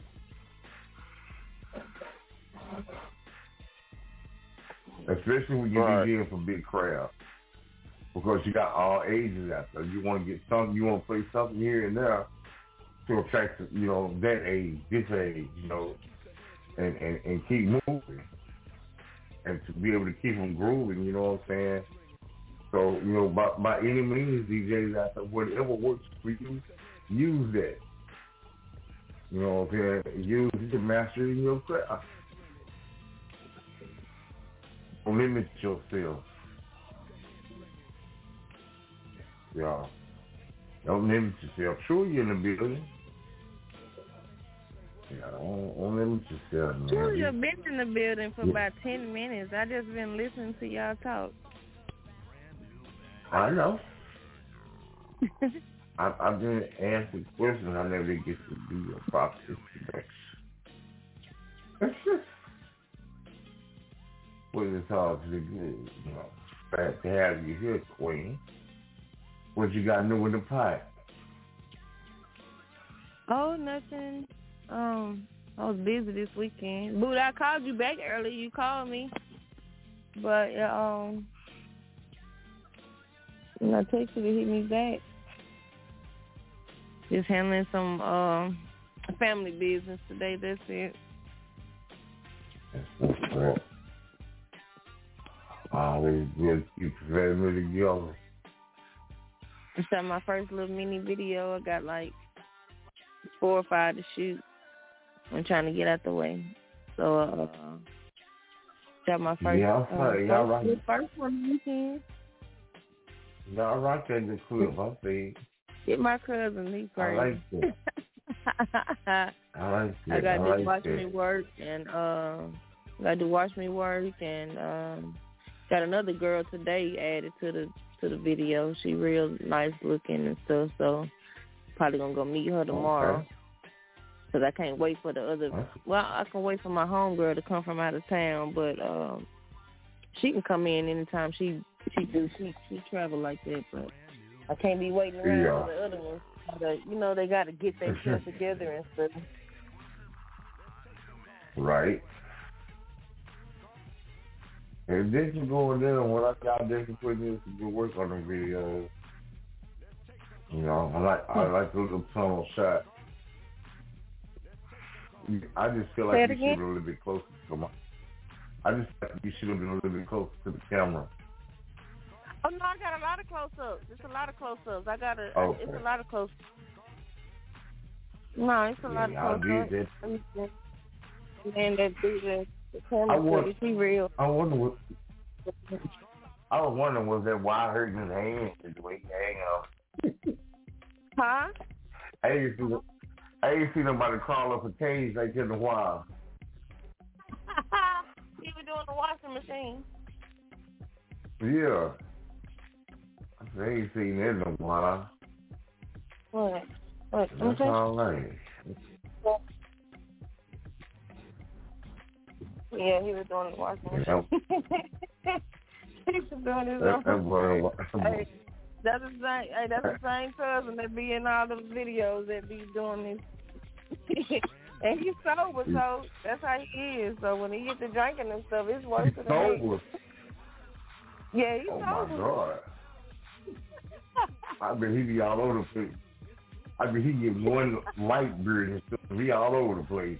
Especially when you're DJing for big crowds. Because you got all ages out there. You want to get something, you want to play something here and there to attract, that age, this age, and keep moving. And to be able to keep them grooving, you know what I'm saying? So, by any means, DJs out there, whatever works for you, use that. You know what I'm saying? Use it to master it in your craft. Don't limit yourself. Yeah. Don't limit yourself. Sure, you're in the building. Yeah, don't limit yourself, man. Sure, you've been in the building for about 10 minutes. I just been listening to y'all talk. I know. I've been asking questions. I never get to do a proper introduction. That's just what it's all to do. Glad to have you here, Queen. What you got new in the pot? Oh, nothing. I was busy this weekend. Boo, I called you back earlier. You called me. But, I texted you to hit me back. Just handling some family business today. That's it. That's cool. Always good to keep the family together. I shot my first little mini video. I got like 4 or 5 to shoot. I'm trying to get out the way. So, shot my first, first one weekend. Y'all rock that in the clip, I see. Get my cousin, he's crazy. I like that. I like that. I got to watch me work and got another girl today added to the video. She real nice looking and stuff, so probably gonna go meet her tomorrow. Because I can't wait for the other. Well, I can wait for my homegirl to come from out of town, but she can come in anytime she travel like that. But I can't be waiting around for the other ones. They got to get themselves together and stuff. Right. And then you going in and what I got there to put in some good work on the videos. I like the little tunnel shot. I just feel like you should have been a little bit closer to I just think you should have been a little bit closer to the camera. Oh no, I got a lot of close-ups. It's a lot of close-ups. It's a lot of close-ups. No, it's a lot of close-ups. And that the camera, is he real? I was wondering, was that why hurting his hand the way he hang on? Huh? I ain't seen nobody crawl up a cage like that in a while. He was doing the washing machine. Yeah. I ain't seen that in a while. What? That's all right. Yeah, he was doing the washing machine. He was doing his own. That's the same cousin that be in all the videos that be doing this. And he's sober, so that's how he is. So when he gets to drinking and stuff, it's worse than sober. Yeah, he's sober. Oh, my God. I bet he be all over the place. I bet he get one light beard and stuff. He all over the place.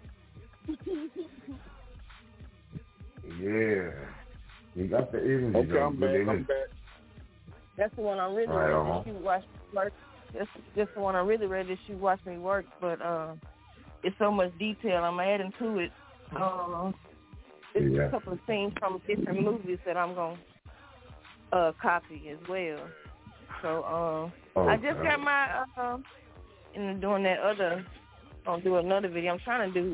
Yeah. He got the energy. Okay, I'm back. That's the one I'm really ready to shoot, watch me work. That's the one I'm really ready to shoot, watch me work. But it's so much detail I'm adding to it. It's a couple of scenes from different movies that I'm going to copy as well. So I just got my, doing that other, I'll do another video. I'm trying to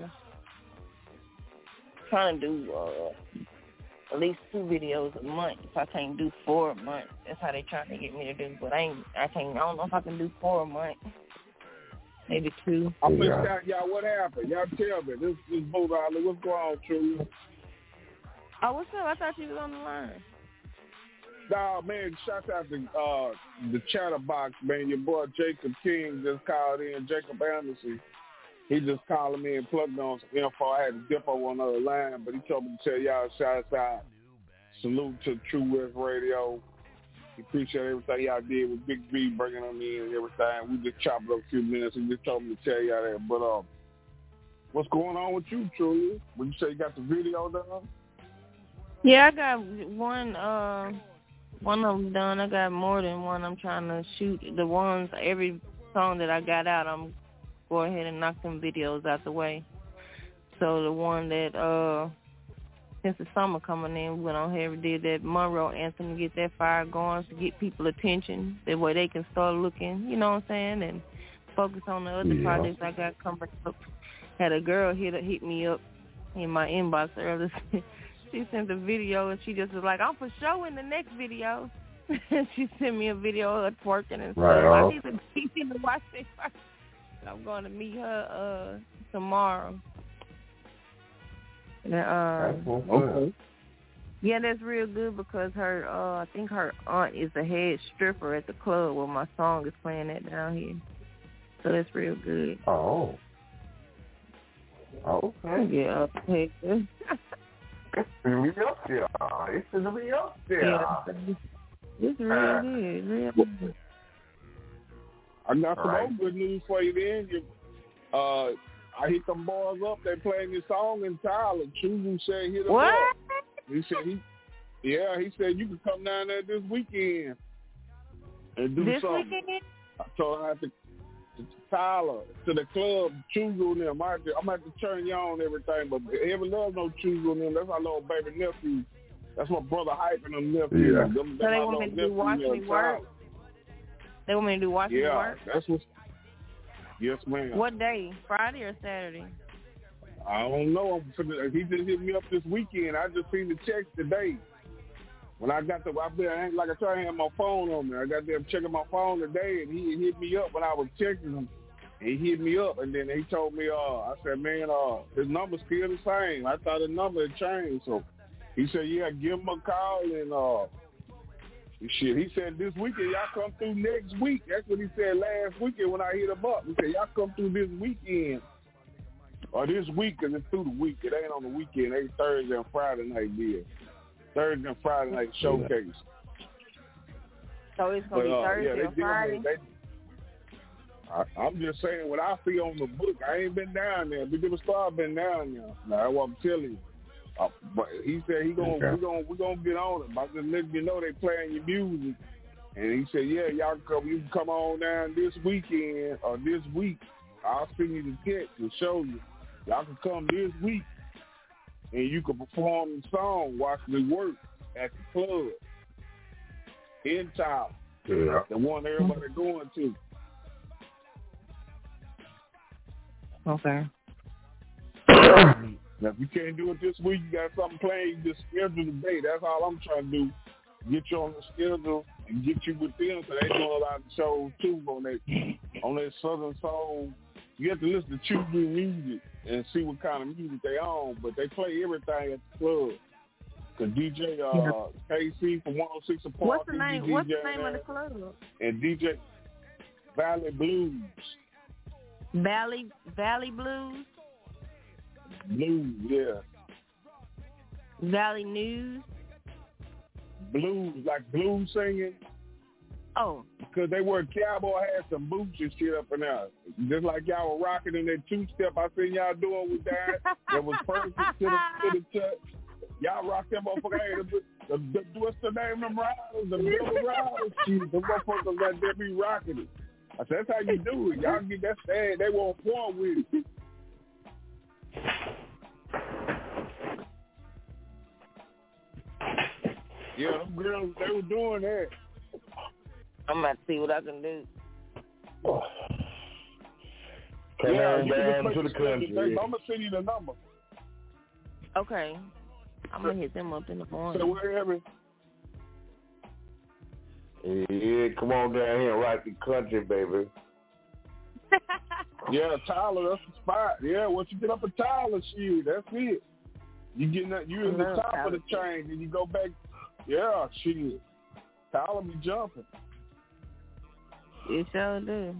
do at least 2 videos a month. If I can't do 4 a month, that's how they trying to get me to do. But I don't know if I can do 4 a month. Maybe 2. I missed out, y'all. What happened? Y'all tell me. This Boo Riley. What's going on, True? Oh, what's up? I thought you was on the line. Nah, man, shout out to the Chatterbox, man. Your boy Jacob King just called in. Jacob Anderson. He just called me and plugged on some info. I had to dip over on another line, but he told me to tell y'all shout out. Salute to True West Radio. He appreciate everything y'all did with Big B bringing them in and everything. We just chopped up a few minutes. He just told me to tell y'all that. But what's going on with you, Truly? When you say you got the video done? Yeah, I got one of them done. I got more than one. I'm trying to shoot the ones, every song that I got out, I'm go ahead and knock them videos out the way. So the one that, since the summer coming in, we went on here and did that Monroe anthem to get that fire going, to get people attention. That way they can start looking, you know what I'm saying, and focus on the other projects I got coming up. Had a girl hit me up in my inbox earlier. She sent a video and she just was like, I'm for sure in the next video. She sent me a video of her twerking and stuff. I need to watch it first. I'm going to meet her tomorrow. Okay. Yeah, that's real good because her, I think her aunt is the head stripper at the club where my song is playing at down here. So that's real good. Oh. Okay. Yeah. It's gonna be up there. Yeah. It's real good. Real good. I got some more good news for you then. I hit them boys up. They playing your song in Tyler. Chubu said hit him up. He said he said you can come down there this weekend and do something. Weekend? I told him I have to Tyler, to the club, Chubu and them. I'm going to have to turn you on and everything, but every love no Chubu and them. That's our little baby nephew. That's my brother Hype and them nephews. Yeah. So they want me to do watch me work? They want me to do watch me work? Yeah, that's what. Yes, ma'am. What day? Friday or Saturday? I don't know. He just hit me up this weekend. I just seen the text today. When I got like I tried to have my phone on me. I got there checking my phone today, and he hit me up when I was checking him. He hit me up, and then he told me, I said, man, his number's still the same. I thought his number had changed. So he said, yeah, give him a call. And shit, he said this weekend, y'all come through next week. That's what he said last weekend when I hit him up. He said, y'all come through this weekend. Or this week, because it's through the week. It ain't on the weekend. They Thursday and Friday night deal. Thursday and Friday night showcase. So it's going to be Thursday or Friday? I'm just saying what I see on the book. I ain't been down there. Big Dipper Star been down there. Now, that's what I'm telling you. But he said we're gonna get on it. But just letting you know they playing your music. And he said, yeah, y'all you can come on down this weekend or this week. I'll send you the text and show you. Y'all can come this week and you can perform the song, watch me work at the club in town. Yeah. The one everybody going to. Okay. Now, if you can't do it this week, you got something playing, you just schedule the day. That's all I'm trying to do. Get you on the schedule and get you with them. So they doing a lot of shows, too, on that Southern song. You have to listen to choosing music and see what kind of music they own. But they play everything at the club. Because DJ KC from 106 Park. What's the name of the club? And DJ Valley Blues. Valley Blues? Blues, yeah. Valley News? Blues, like blues singing. Oh. Because they wear cowboy hats and boots and shit up in there. Just like y'all were rocking in that two-step I seen y'all doing with that. That was perfect to the touch. Y'all rock that motherfucker. Hey, what's the name of them riders? The Middle Riders. The motherfuckers that they be rocking it. I said, that's how you do it. Y'all get that stand. They won't point with it. Yeah, them girls, they were doing that. I'm about to see what I can do. Come on down to the country. I'm going to send you the number. Okay. I'm going to hit them up in the morning. So wherever. Yeah, come on down here and rock the country, baby. Yeah, Tyler, that's the spot. Yeah, once you get up at Tyler, shit, that's it. You in the top Tyler. Of the chain, and you go back. Yeah, shit. Tyler be jumping. You sure do.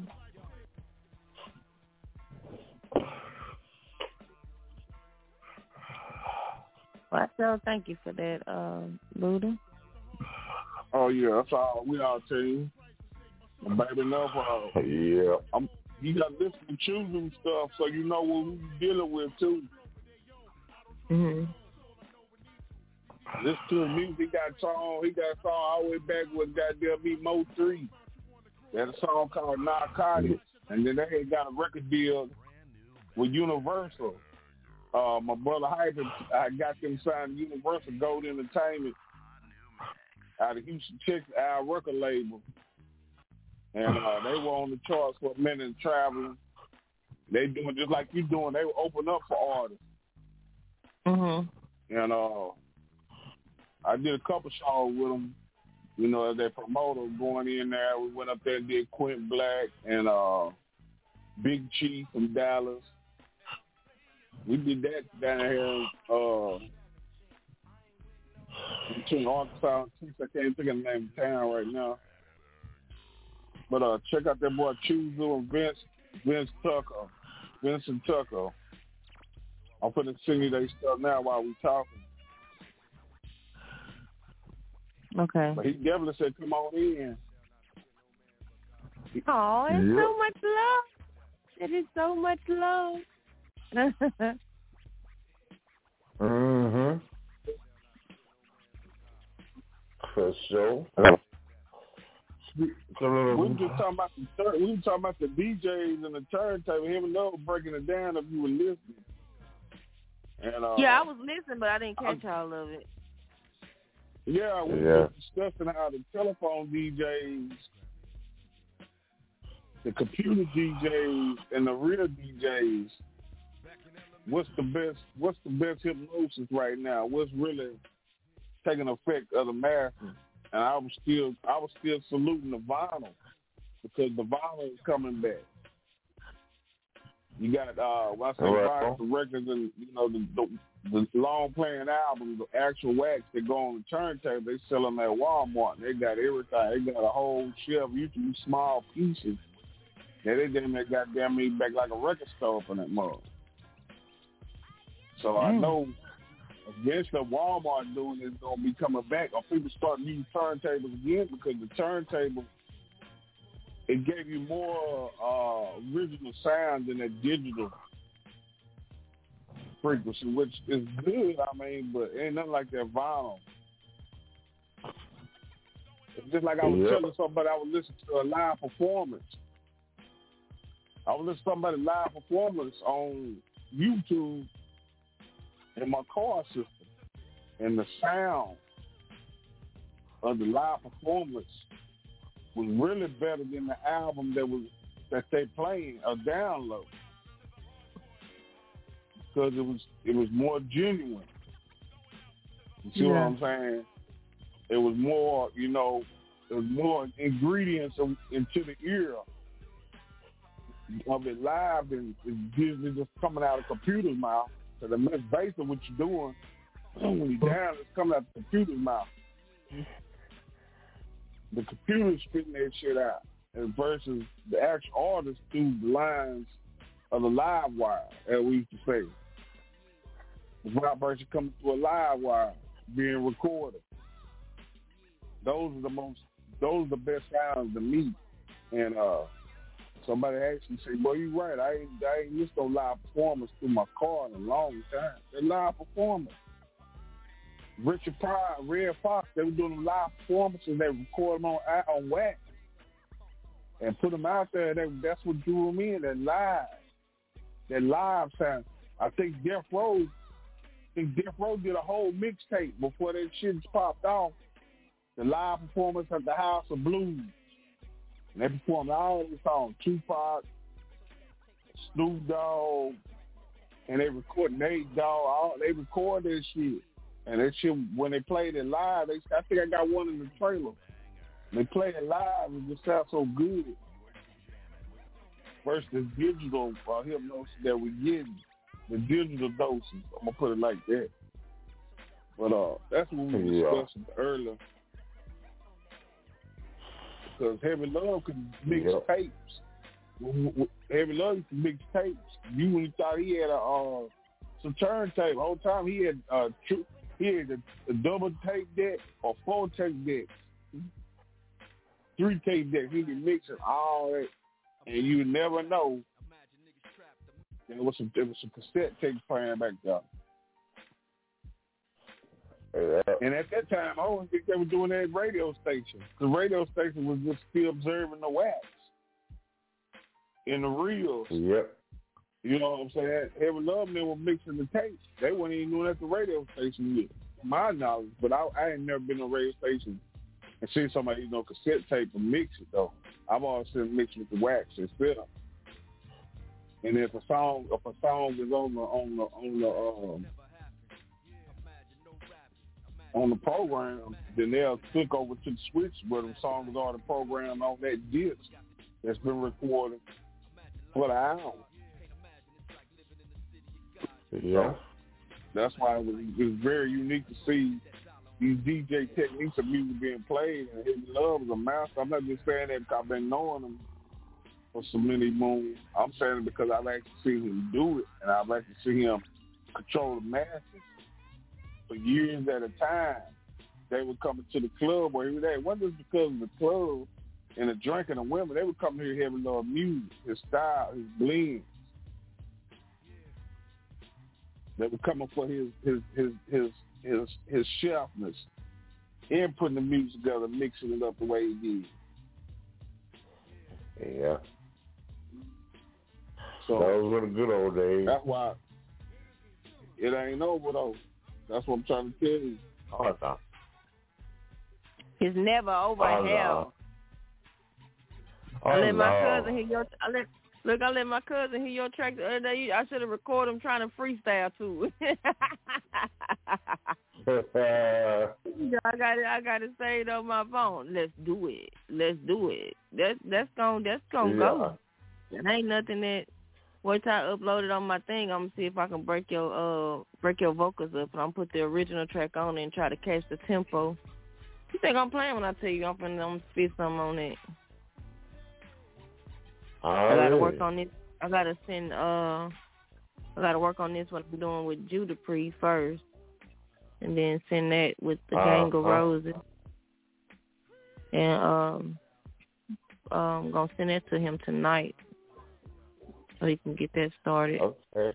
Well, I still thank you for that, Buddha. Oh, yeah, that's all. We all tell you. Baby, enough. Yeah. You got to listen to choosing stuff so you know what we're dealing with, too. Mm-hmm. Listen to the music. He got a song all the way back with goddamn me Mo 3. They had a song called Narcotics. And then they got a record deal with Universal. My brother Hyper, I got them signed to Universal Gold Entertainment out of Houston, Texas, our record label. And they were on the charts for a minute and traveling. They doing just like you doing. They were open up for artists. Mm-hmm. And I did a couple shows with them. You know, as their promoter going in there. We went up there and did Quint Black and Big Chief from Dallas. We did that down here between Arkansas and Texas. I can't think of the name of the town right now. But check out that boy Chuzu and Vincent Tucker. I'm finna send you their stuff now while we talking. Okay. But he definitely said, come on in. Oh, it's so much love. It is so much love. Mm-hmm. For sure. We were just talking about the DJs and the turntable. Him and Noah breaking it down if you were listening. And yeah, I was listening, but I didn't catch all of it. Yeah, we were discussing how the telephone DJs, the computer DJs, and the real DJs. What's the best hypnosis right now? What's really taking effect of the masses? And I was still saluting the vinyl because the vinyl is coming back. You got when I say vinyl, the records and the long playing albums, the actual wax that go on the turntable, they sell them at Walmart. They got everything. They got a whole shelf, usually small pieces. Yeah, they damn that goddamn me back like a record store up in that mug. So I know eventually Walmart doing is gonna be coming back, or people start using turntables again, because the turntable, it gave you more original sound than that digital frequency, which is good, I mean, but ain't nothing like that vinyl. It's just like I was telling somebody I was listening to a live performance. I was listening to somebody's live performance on YouTube in my car system, and the sound of the live performance was really better than the album that they playing or download, because it was more genuine. You see what I'm saying? It was more, it was more ingredients into the ear of it live than it's just coming out of the computer's mouth. So the most base of what you're doing when you're down, it's coming out the computer's mouth. The computer's spitting that shit out, and versus the actual artist through the lines of the live wire, as we used to say. The vibration coming through a live wire being recorded. Those are the best sounds to me. And somebody actually said, "Boy, you right. I ain't used to live performance through my car in a long time." They're live performance. Richard Pryor, Red Fox, they were doing live performances. They record them on wax and put them out there. That's what drew them in. That live sound. I think Death Row did a whole mixtape before that shit popped off. The live performance at the House of Blues. And they performed all the songs, Tupac, Snoop Dogg, and they record Nate Dogg. They record that shit. And that shit, when they played it live, I think I got one in the trailer. They played it live, it just sounds so good. Versus the digital hypnosis that we get, the digital doses. I'm gonna put it like that. But that's what we were discussing earlier. Because Heavy Love could mix tapes. Heavy Love used to mix tapes. You really thought he had some turntable. The whole time he had a double tape deck or 4 tape decks, 3 tape decks. He could mix it all that, and you never know. There was some cassette tapes playing back there. And at that time, I don't think they were doing that at radio station. The radio station was just still observing the wax in the reels. Yep. You know what I'm saying? Heavy Love and they were mixing the tapes. They weren't even doing that at the radio station yet, to my knowledge. But I ain't never been to a radio station and seen somebody, cassette tape and mix it, though. I've always seen them mix with the wax instead. And if a song is on the program, then they'll click over to the switch where the songs are the program on that disc that's been recorded for the album. Yeah. So that's why it was very unique to see these DJ techniques of music being played, and Heavy Love is a master. I'm not just saying that because I've been knowing him for so many moons. I'm saying it because I've actually seen him do it, and I've actually seen him control the masses. For years at a time, they were coming to the club where he was at. It wasn't just because of the club and the drinking and women. They would come here Heavy Love music, his style, his blend. They were coming for his sharpness and putting the music together, mixing it up the way he did. Yeah. So those were the good old days. That's why it ain't over though. That's what I'm trying to tell you. Oh, no. It's never over, hell. I let my cousin hear your. I let my cousin hear your track the other day. I should have recorded him trying to freestyle too. I got it saved on my phone. Let's do it. That's gonna go. It ain't nothing that Wait till I upload it on my thing. I'm gonna see if I can break your vocals up, and I'm put the original track on it and try to catch the tempo. You think I'm playing when I tell you I'm gonna spit something on it? I gotta work on this. I gotta work on this what I'm doing with Judah Priest first, and then send that with the Gang of Roses. And I'm gonna send that to him tonight so he can get that started. Okay.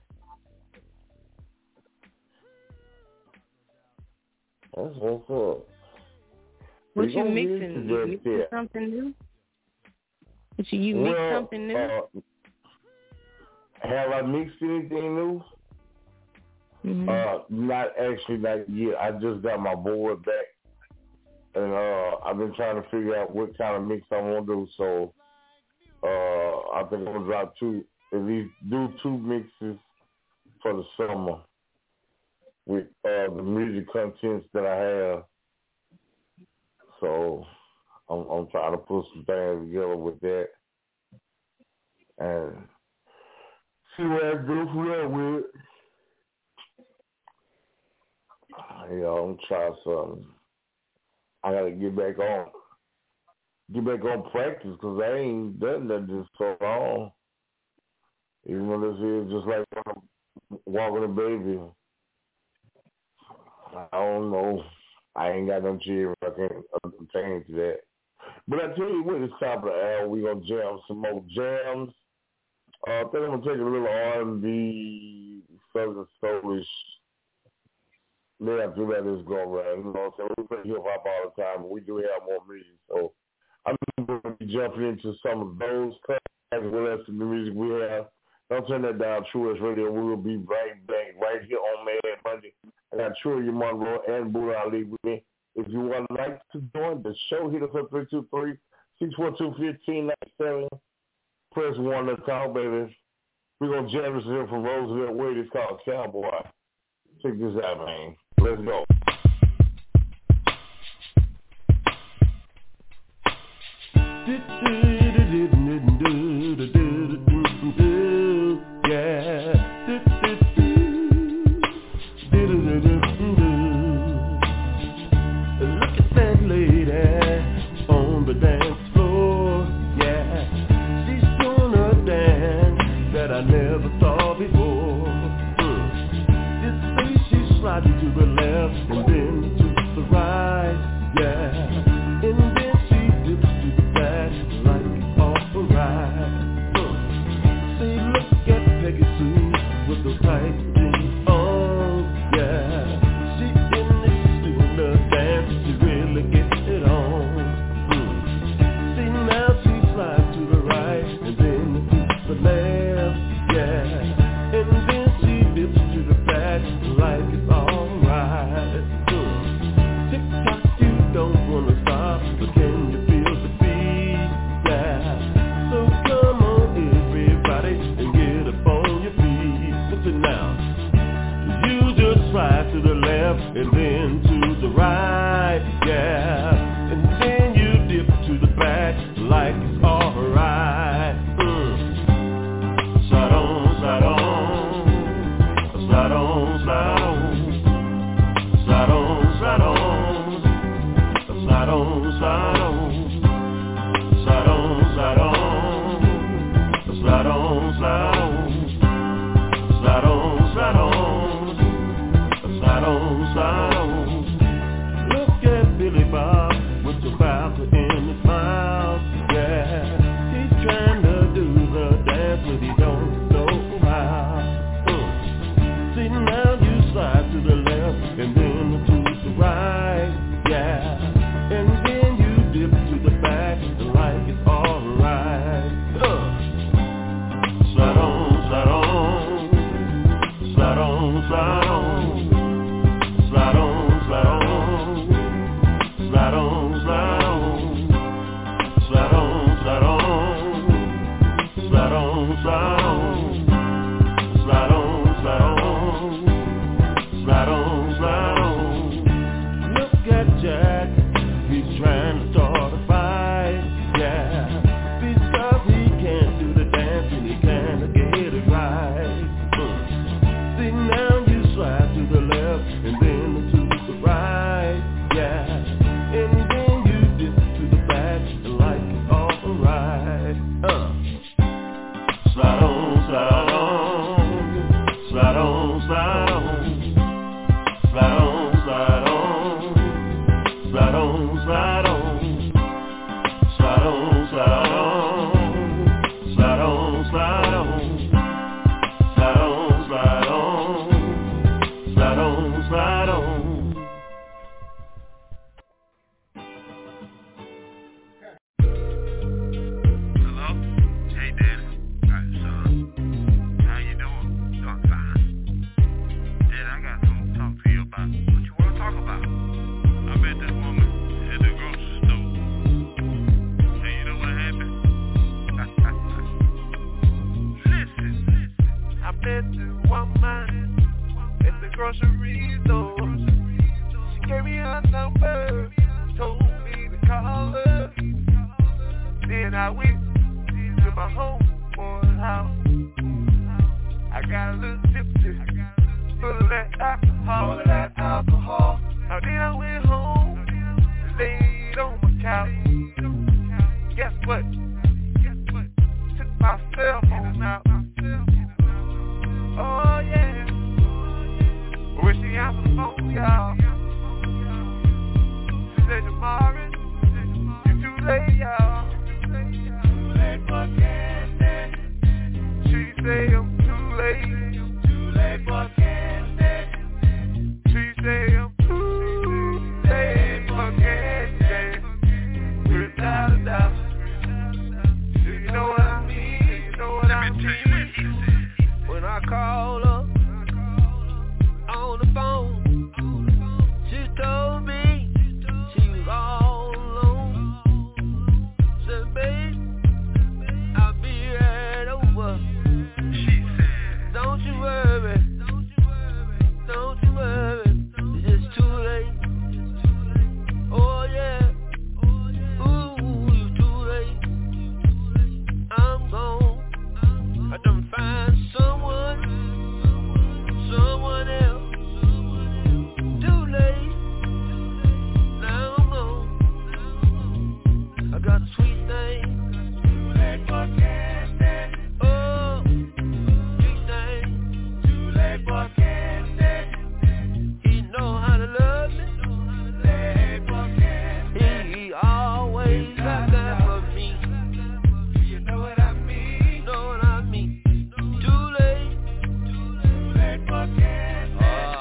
That's what's up. What you mixing? You mixing something new? You mix something new? Have I mixed anything new? Mm-hmm. Not yet. I just got my board back, and I've been trying to figure out what kind of mix I want to do. So I think I'm gonna drop at least do 2 mixes for the summer with the music contents that I have. So I'm trying to put some things together with that and see what I do from there with it. I'm trying something. I gotta get back on practice because I ain't done that this so long. Even though this is just like when I'm walking a baby. I don't know. I ain't got no gym. I can't attain to that. But I tell you what, it's top of the hour. We're going to jam some more jams. I think I'm going to take a little R&B, Southern Soulish. Then after that, it's going around. You know what I'm saying? We play hip-hop all the time, but we do have more music. So I'm going to be jumping into some of those tracks as well as the music we have. Don't turn that down. True S Radio. We will be right back right here on Mad Monday. I got Trulia Monroe and Buddha Ali with me. If you would like to join the show, hit us up 323-642-1597. Press 1 to talk, baby. We're going to jam this here from Roosevelt Wade. It's called Cowboy. Check this out, man. Let's go. To the left and then to the right, yeah. And then she dips to the back like alright. Say, look at Peggy Sue with the tight jeans on, yeah. She in this doing the dance, she really gets it on. See, now she slides to the right and then to the left, yeah. And then she dips to the back like it's all. Tick-tock, you don't wanna stop, but can you feel the beat? Yeah. So come on, everybody, and get up on your feet. Listen now. You just slide to the left and then to the right, yeah. And then you dip to the back like it's alright. Slide on, slide on. Slide on, slide on. Slide on, slide on. Slide on, slide on. Slide on, slide on. Slide on, slide on. Slide on, slide on. Slide on, slide on. Look at Billy Bob with tobacco in his mouth, yeah. He's trying to do the dance, but he don't know how. See, now you slide to the left and then to the right, yeah. And then you dip to the back like it's alright. Slide on, slide on. Slide on, slide on. Slide on, ride with it to my homeboy's house. I got a little tipsy, full of that alcohol. Now then I went home and laid on my couch. Guess what? Took my cell phone out. Oh yeah. When she answered the phone, y'all, she said, Jamari, you too late, y'all. Too late for candy. She say I'm too late. Too late for candy. She say I'm too late for candy. Without a doubt. Do you know what I mean? You know what I mean? When I call up on the phone, she told me she was all alone. Said, babe, I'll be right over. She said, don't you worry, don't you worry, it's just too late. Oh yeah, ooh, you too late. I'm gone. I done find someone else. Too late. Now I'm gone. I got a sweet thing. Too late for candy. Oh, sweet thing. Too late for candy. He know how to love me. Too late for candy. He always got that for me. You know what I mean? Know what I mean? Too late. Too late for candy.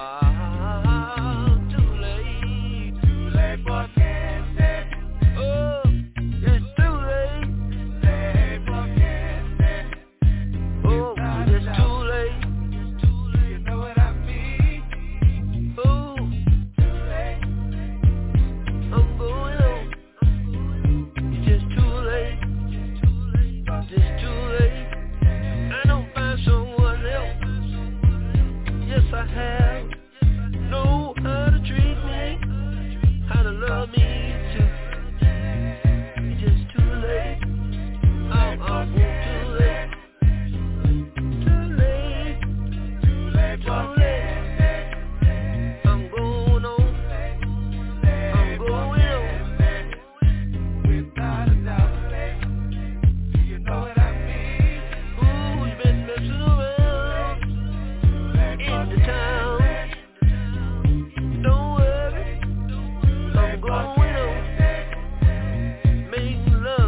Too late. Too late for candy. Oh, it's too late. Too late for candy. Oh, it's too late. You know what I mean? Oh, too late. I'm going home. It's just too late. Just too late. I don't find someone else. Yes, I have. Know how to treat me, how to love me too. It's just too late. I'm too late. Too late. Too late. Too late. I'm going on. I'm going on. Without a doubt. You know what I mean? Ooh, you been messing around in the town. Don't worry, I'm going on. Making love.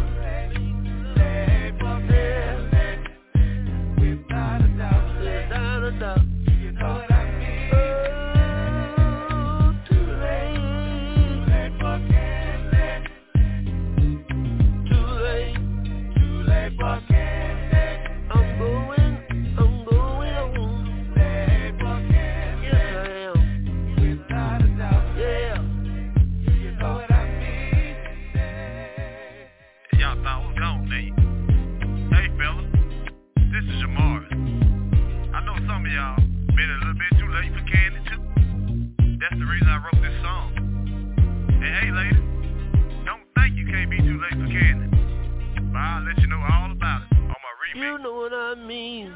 Yeah. Without a doubt. Without a doubt. You know what I mean? Oh, too late. Too late for candy. Too late. Too late for candy. I'm going on. Too late for candy. Yes, I am. Without a doubt. Yeah. You know what I mean? Y'all thought I was gone, didn't you? Hey, fella, this is Jamari. I know some of y'all been a little bit too late for candy, too. That's the reason I wrote this song. And hey, lady, don't think you can't be too late for candy. But I'll let you know all about it on my remix. You know what I mean.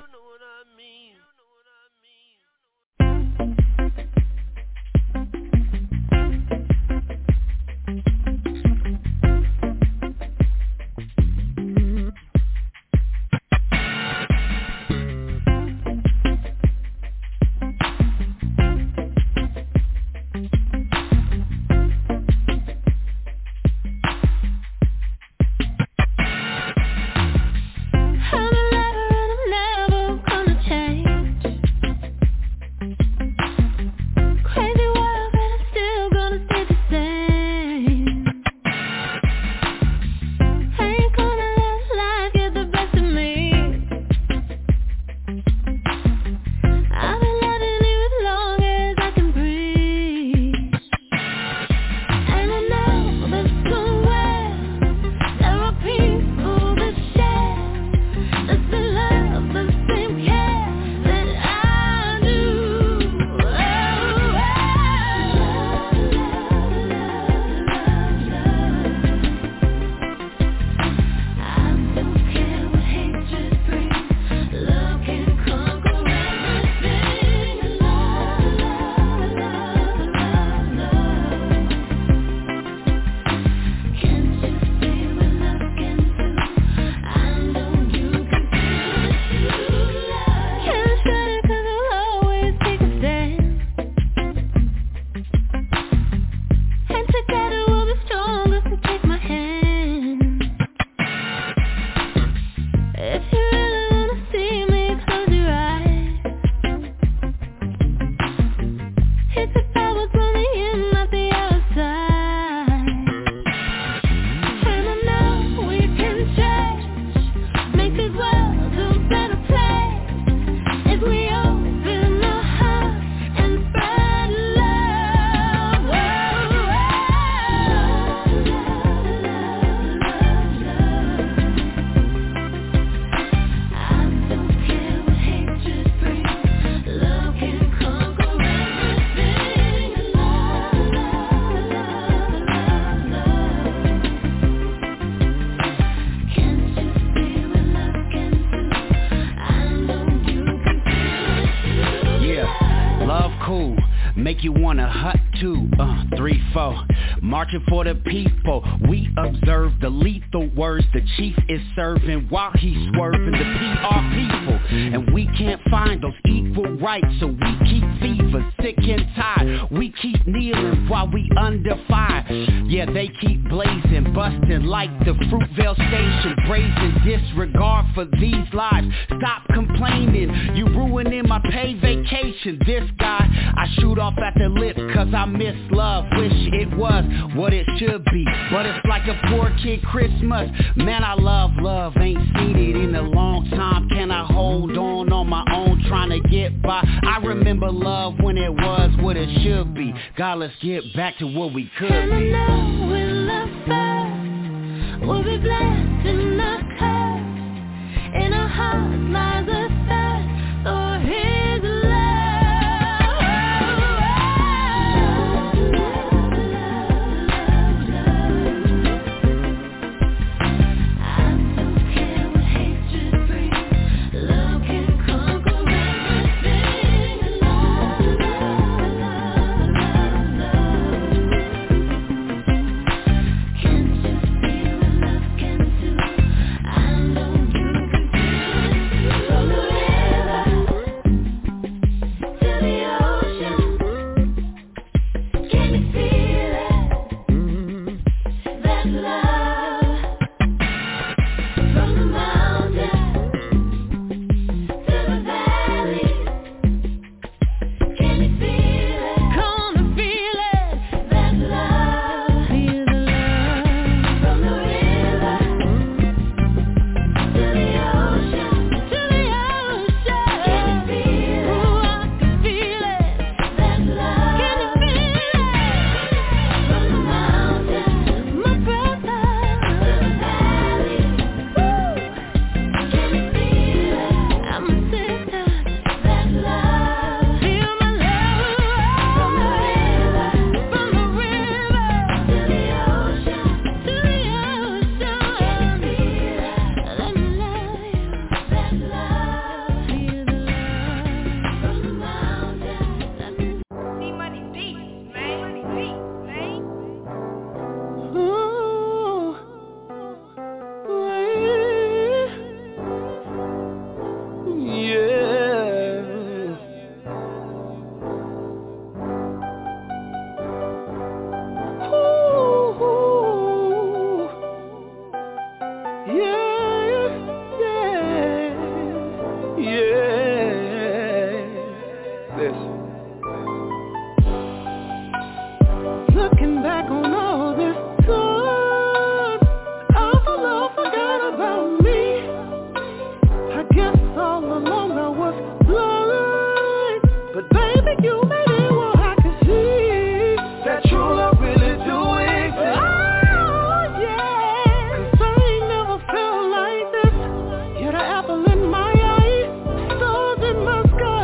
I'm a lover and I'm never 1, a hut 2, 3, 4. Marching for the people, we observe the lethal words the chief is serving while he's swerving the PR people. And we can't find those equal rights, so we keep fever, sick and tired. We keep kneeling while we under fire. Yeah, they keep blazing, busting like the Fruitvale station, brazen disregard for these lives. Stop complaining, you ruining my paid vacation. This guy, I shoot off at the lip cause I miss love. Wish it was what it should be, but it's like a poor kid Christmas. Man, I love love, ain't seen it in a long time. Can I hold on my own, trying to get by? I remember love when it was what it should be. God, let's get back to what we could be. And I know we'll love first, we'll be blessed in the curse. In our hearts lies a thirst for His love.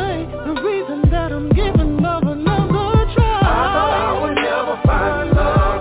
That I'm giving love another try. I thought I would never find love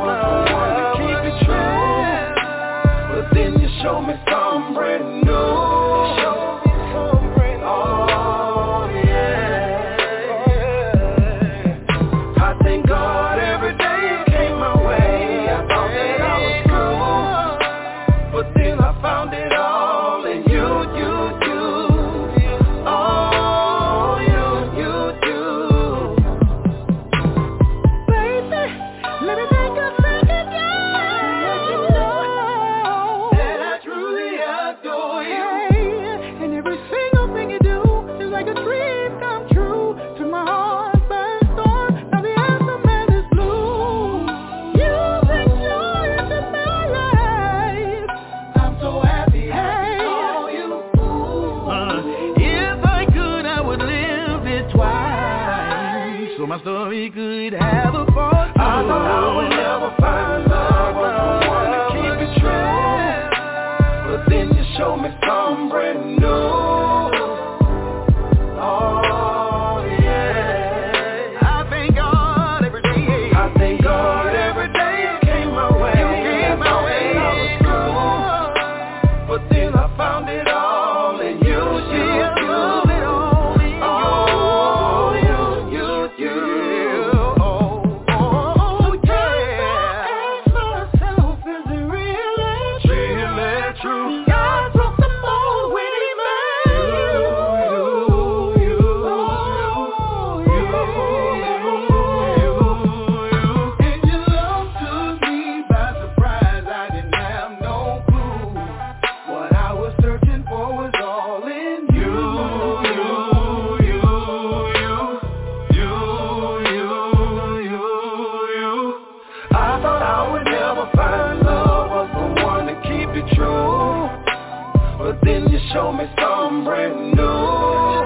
show me something brand new.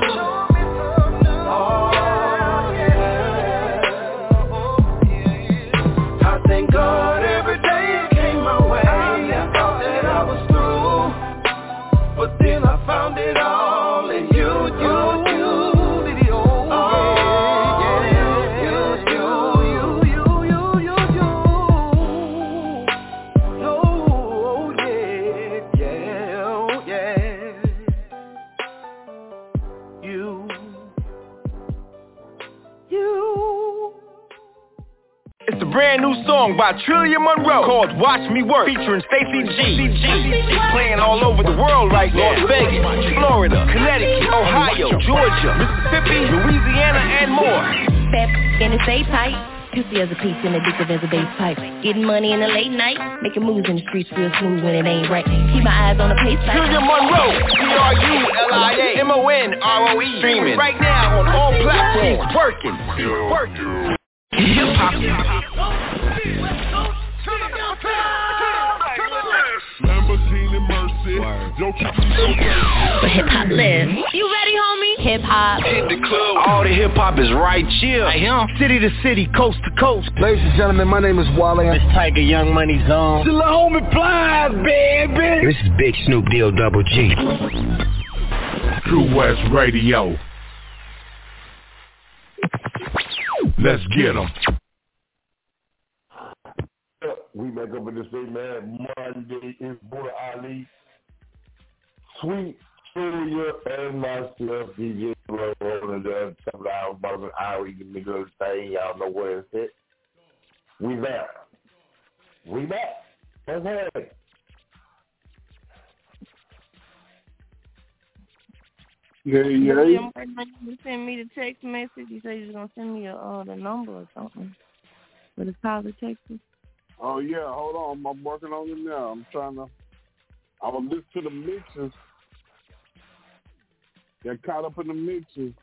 Thank God every day it came my way. I thought that I was through, but then I found it all in you. Brand new song by Trillia Monroe called Watch Me Work, featuring Stacey G. Playing all over the world right now. Las Vegas, Florida, Connecticut, Ohio, Georgia, Mississippi, Louisiana, and more. Fat and it stay tight. Juicy as a piece and addictive as a bass pipe. Getting money in the late night, making moves in the streets real smooth when it ain't right. Keep my eyes on the pace. Trillia Monroe, TRULIA-MONROE, streaming right now on all platforms. Working. Hip-hop. Lamborghini Mercy. For hip-hop lives. You ready, homie? Hip-hop. Hit the club. All the hip-hop is right here. City to city, coast to coast. Ladies and gentlemen, my name is Wally. It's Tiger Young Money Zone. Still a homie Plies, baby. This is Big Snoop Deal Double G. True West Radio. Let's get 'em. We back up in the state, man. Monday is Buddha Ali, Sweet Julia, and myself, DJ Roll, and the top of about an hour. You can go thing. Y'all know where it's at. We back. Let's have it. Yeah. You send me the text message. You said you was gonna send me the number or something. But it's probably Texas. Oh yeah, hold on. I'm working on it now. I'm gonna listen to the mixes. Get caught up in the mixes.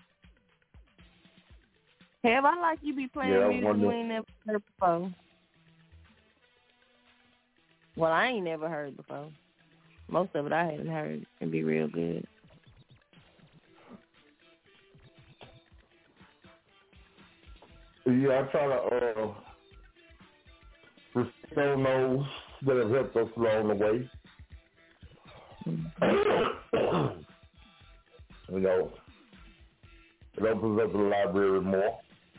Have I like you be playing music you ain't never heard before? Well, I ain't never heard before. Most of it I haven't heard. It can be real good. Yeah, I try to respect on those that have helped us along the way. You know, it opens up the library more.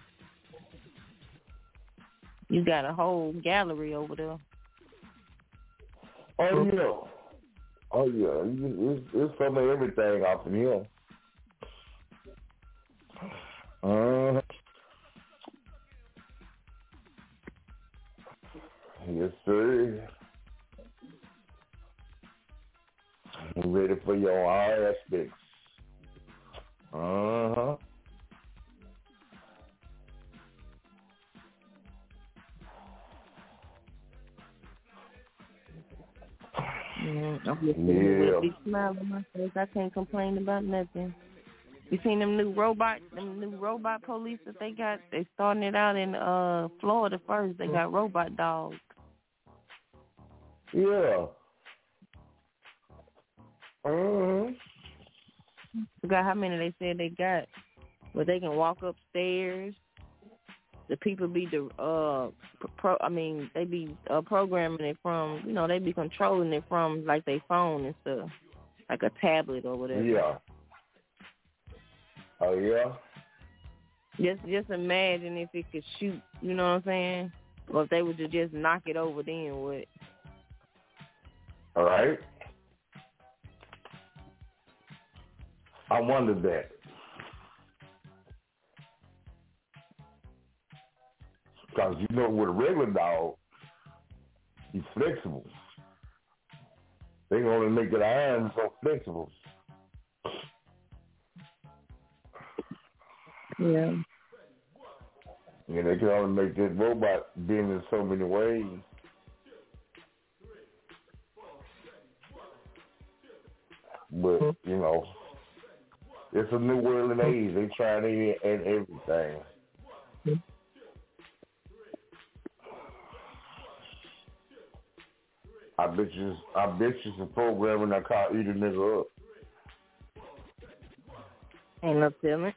You got a whole gallery over there. Oh yeah. It's some of everything off in here. Yes, sir. I'm ready for you on all aspects. I'm just with a big smile on my face. I can't complain about nothing. You seen them new robot police that they got? They starting it out in Florida first. They got robot dogs. Yeah. Forgot how many they said they got. But they can walk upstairs. The people be they be programming it from, they be controlling it from like their phone and stuff, like a tablet or whatever. Yeah. Oh yeah. Just imagine if it could shoot. You know what I'm saying? Or if they would just knock it over, then what? All right. I wondered that. Because with a regular dog, he's flexible. They can only make their arms so flexible. Yeah. And they can only make that robot bend in so many ways. But, it's a new world and age. They trying it and everything. I bet you some programming that call eat a nigga up. Ain't no telling.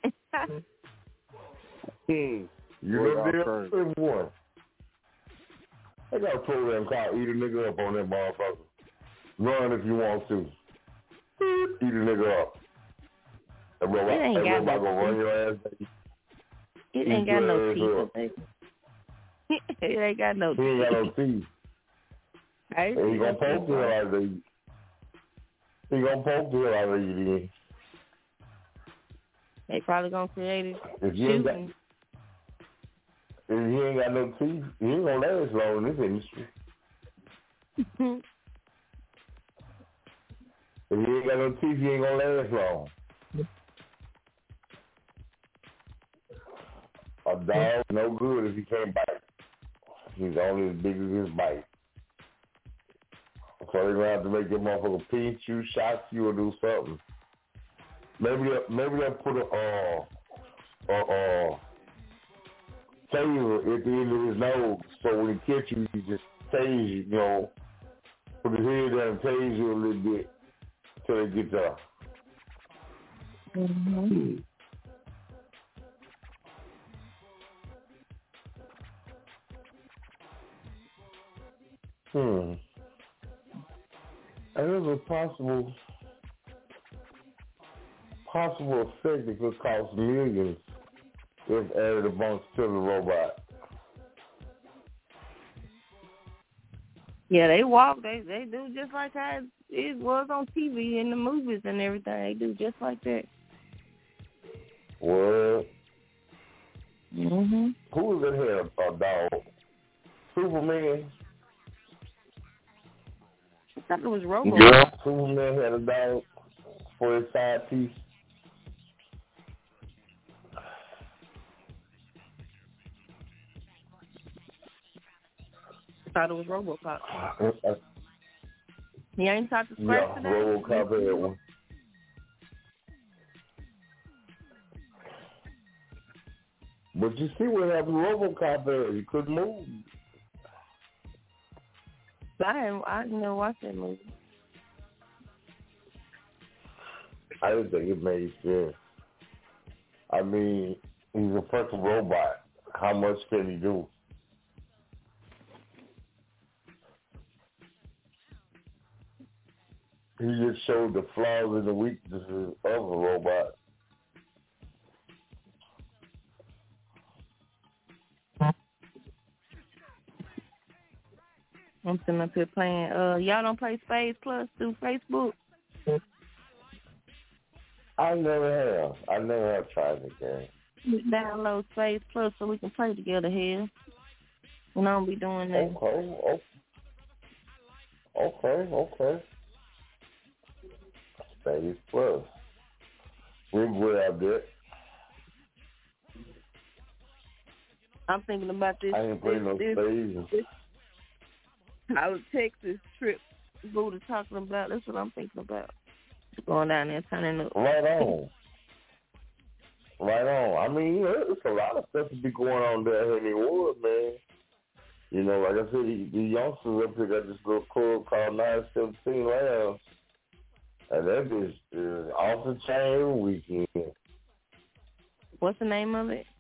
You know them one. They got a program called Eat a Nigga Up on that motherfucker. Run if you want to. Eat a nigga up. That robot gonna run your ass. It ain't got no teeth. It ain't got no teeth. He ain't got no teeth. And he gonna poke the hell out of you. He gonna poke the hell out of you then. They probably gonna create it. If he ain't got no teeth, he ain't gonna last long in this industry. If he ain't got no teeth, he ain't gonna last long. A dog no good if he can't bite. He's only as big as his bite. So they're gonna have to make that motherfucker pinch you, shock you, or do something. Maybe they'll put a taser at the end of his nose, so when he catch you, he just tase you, put his head down and tase you a little bit till it gets up. Mm-hmm. And there's a possible effect that could cost millions if added amongst to the robot. Yeah, they walk. They do just like how it was on TV in the movies and everything. They do just like that. What? Mm-hmm. Who was in here? A dog? Superman? I thought it was Robo. Yeah, Superman had a dog for his side piece. I thought it was RoboCop. He ain't talked to Scratch today? RoboCop had one. But you see what happened to RoboCop there? He couldn't move. I didn't know watch that movie. I didn't think it made sense. I mean, he's a fucking robot. How much can he do? He just showed the flaws and the weaknesses of a robot. I'm sitting up here playing. Y'all don't play Spades Plus through Facebook? I never have tried the game. Download Spades Plus so we can play together here. And I don't be doing that. Okay. Spades Plus. We're good at that. I'm thinking about this. I ain't playing no spades. Our Texas trip Buddha talking about. That's what I'm thinking about. Going down there turning up. Right on. I mean, there's a lot of stuff to be going on down here in the wood, man. Like I said, the youngsters up here got this little club called 917 Lounge. And that is off the chain weekend. What's the name of it?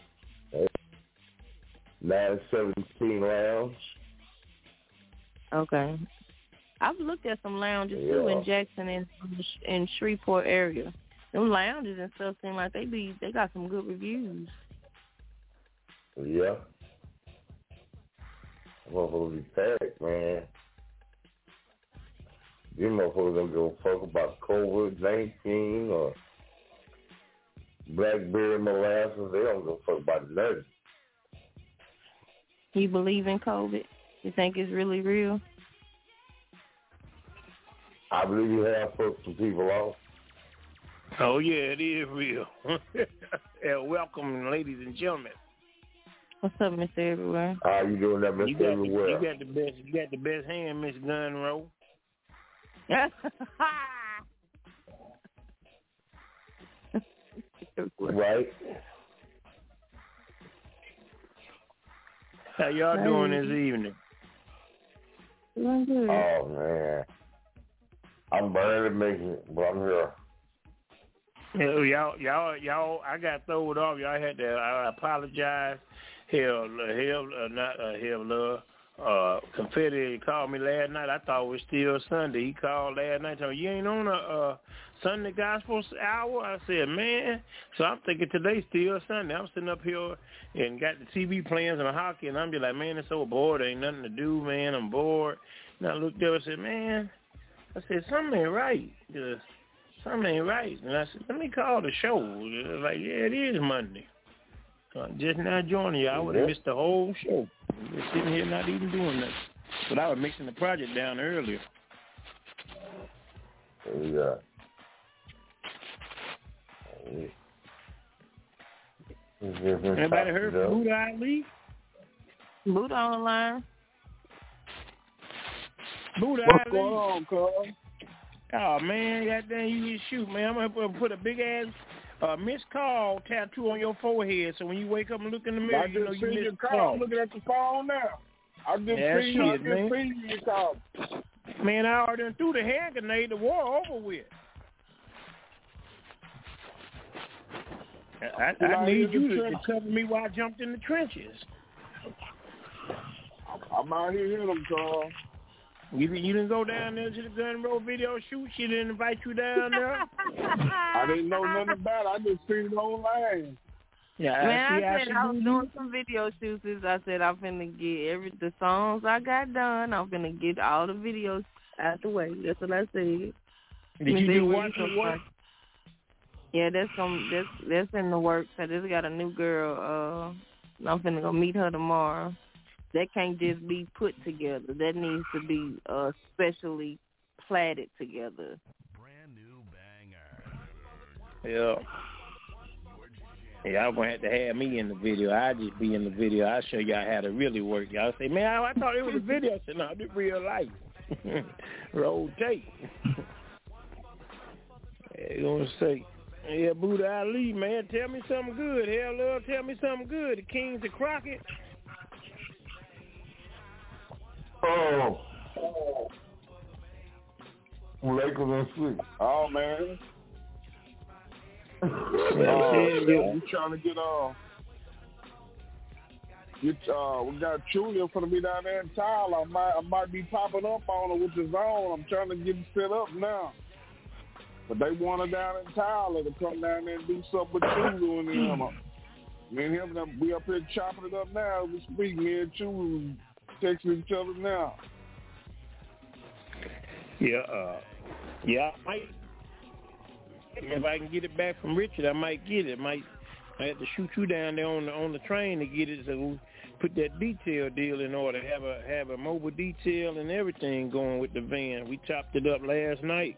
917 Lounge. Okay. I've looked at some lounges too in Jackson and in Shreveport area. Them lounges and stuff seem like they got some good reviews. Yeah. Motherfuckers be packed, man. These motherfuckers don't give a fuck about COVID-19 or blackberry molasses. They don't give a fuck about nothing. You believe in COVID? You think it's really real? I believe you have fucked some people off. Oh yeah, it is real. Welcome, ladies and gentlemen. What's up, Mr. Everywhere? How you doing that, Mr. Everywhere? You got the best hand, Miss Gunrow. Right. How y'all doing this evening? Oh man, I'm barely making it, but I'm here. Y'all, I got thrown off. Y'all had to, I apologize. Confetti called me last night. I thought it was still Sunday. He called last night telling me, you ain't on a Sunday Gospel Hour? I said, man. So I'm thinking today's still Sunday. I'm sitting up here and got the TV plans and the hockey, and I'm just like, man, it's so bored. There ain't nothing to do, man. I'm bored. And I looked up and said, man, I said, something ain't right. Something ain't right. And I said, let me call the show. Like, yeah, it is Monday. So I'm just now joining you. I would have missed the whole show. Just sitting here not even doing nothing. But I was mixing the project down earlier. Yeah. Anybody heard from Buddha Ali? Buddha online. Buddha What's Ali. going on, cuz? Oh, man, goddamn, you need to shoot, man. I'm going to put a big-ass missed call tattoo on your forehead, so when you wake up and look in the mirror, you know you missed the call. I'm looking at the phone now. I just seen you call. Man, I already threw the hand grenade. The war over with. I need you to cover me while I jumped in the trenches. I'm out here hearing them, Carl. You didn't go down there to the Gun Road video shoot? She didn't invite you down there? I didn't know nothing about it. I just seen it online. Yeah, Man, I said I was doing some video shoots. I said I'm finna get the songs I got done. I'm finna get all the videos out the way. That's what I said. Did you do what? Yeah, that's in the works. I just got a new girl. I'm finna go meet her tomorrow. That can't just be put together. That needs to be specially platted together. Brand new banger. Yeah, y'all gonna have to have me in the video. I just be in the video. I'll show y'all how to really work. Y'all say, man, I thought it was a video. I said, no, this real life. Roll tape. You gonna say, yeah, Buddha Ali, man, tell me something good. Hell, Lord, tell me something good. The Kings of Crockett. Oh. Lakers and sweet. Oh, man. You trying to get we got Julia for to be down there in Tyler. I might be popping up on her with the zone. I'm trying to get it set up now. But they want her down in Tyler to come down there and do something with Chulu and him. Me and him, we up here chopping it up now. We speak, me and Chulu texting each other now. Yeah, I might. If I can get it back from Richard, I might get it. I have to shoot you down there on the train to get it. So we put that detail deal in order. Have a mobile detail and everything going with the van. We chopped it up last night.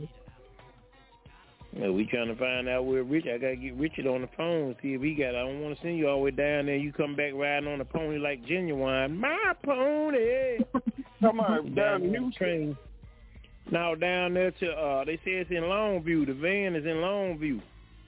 We trying to find out where Richard. I gotta get Richard on the phone and see if he got it. I don't want to send you all the way down there. You come back riding on a pony like Genuine. My pony. Come on, down to Houston. Now down there to they say it's in Longview. The van is in Longview.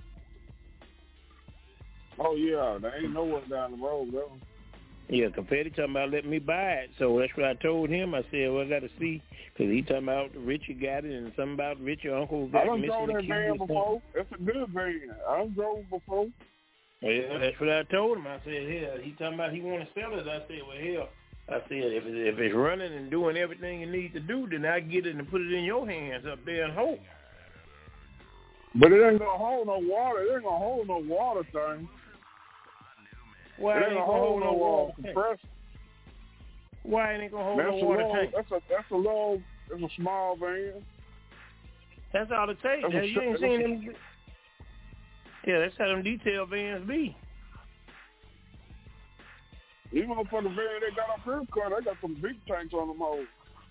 Oh yeah, there ain't nowhere down the road though. Yeah, Confetti talking about letting me buy it. So that's what I told him. I said, well, I got to see. Because he talking about Richard got it and something about Richard Uncle got it. I done drove that van before. It's a good van. I done drove before. Yeah, that's what I told him. I said, hell, he talking about he want to sell it. I said, well, hell. I said, if it's running and doing everything it needs to do, then I get it and put it in your hands up there and hope. But it ain't going to hold no water. It ain't going to hold no water thing. Why it ain't going to hold no water compressor. Why ain't it going to hold no water tank? That's a small van. That's all it takes. You ain't seen them. Yeah, that's how them detail vans be. Even for the van they got up here, they got some big tanks on them hoes.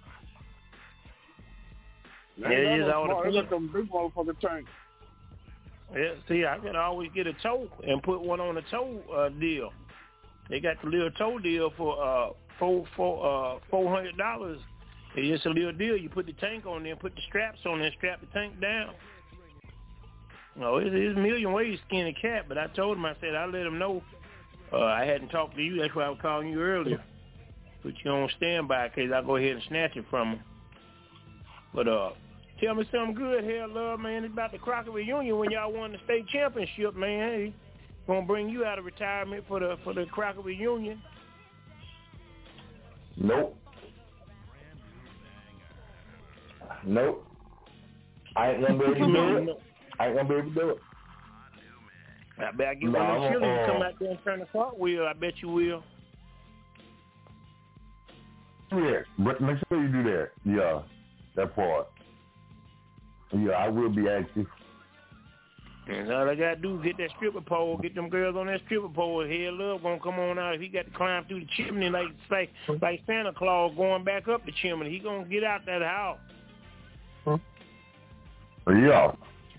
They got some big motherfucking tanks. Yeah, see, I could always get a tow and put one on a tow deal. They got the little tow deal for $400. It's just a little deal. You put the tank on there, put the straps on there, and strap the tank down. No, there's a million ways to skin a cat, but I told him, I said, I'll let him know. I hadn't talked to you. That's why I was calling you earlier. Put you on standby in case I go ahead and snatch it from him. But Tell me something good, Hair Love, man. It's about the Crockett reunion when y'all won the state championship, man. Hey, gonna bring you out of retirement for the Crockett reunion. Nope. I ain't gonna be able to do it. I bet I get one of them children to come out there and turn the cartwheel. I bet you will. Yeah, but make sure you do that. Yeah, that part. Yeah, I will be active. And all I gotta do is get that stripper pole, get them girls on that stripper pole. Hair Love gonna come on out. If he got to climb through the chimney like Santa Claus going back up the chimney, he gonna get out that house. Yeah.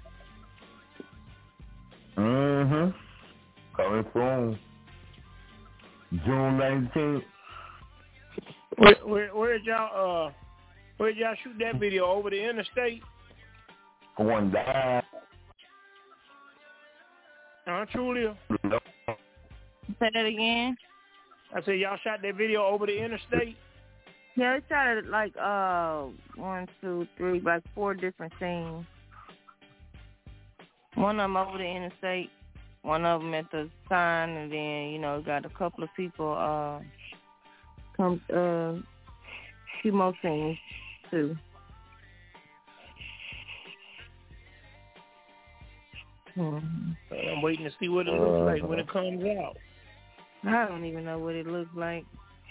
Coming from June 19th. Where'd y'all shoot that video? Over the interstate? Going down. Trulia? Say that again? I said y'all shot that video over the interstate? Yeah, we shot it like 1, 2, 3, like 4 different scenes. One of them over the interstate, one of them at the sign, and then got a couple of people come few more scenes too. I'm waiting to see what it looks like when it comes out. I don't even know what it looks like.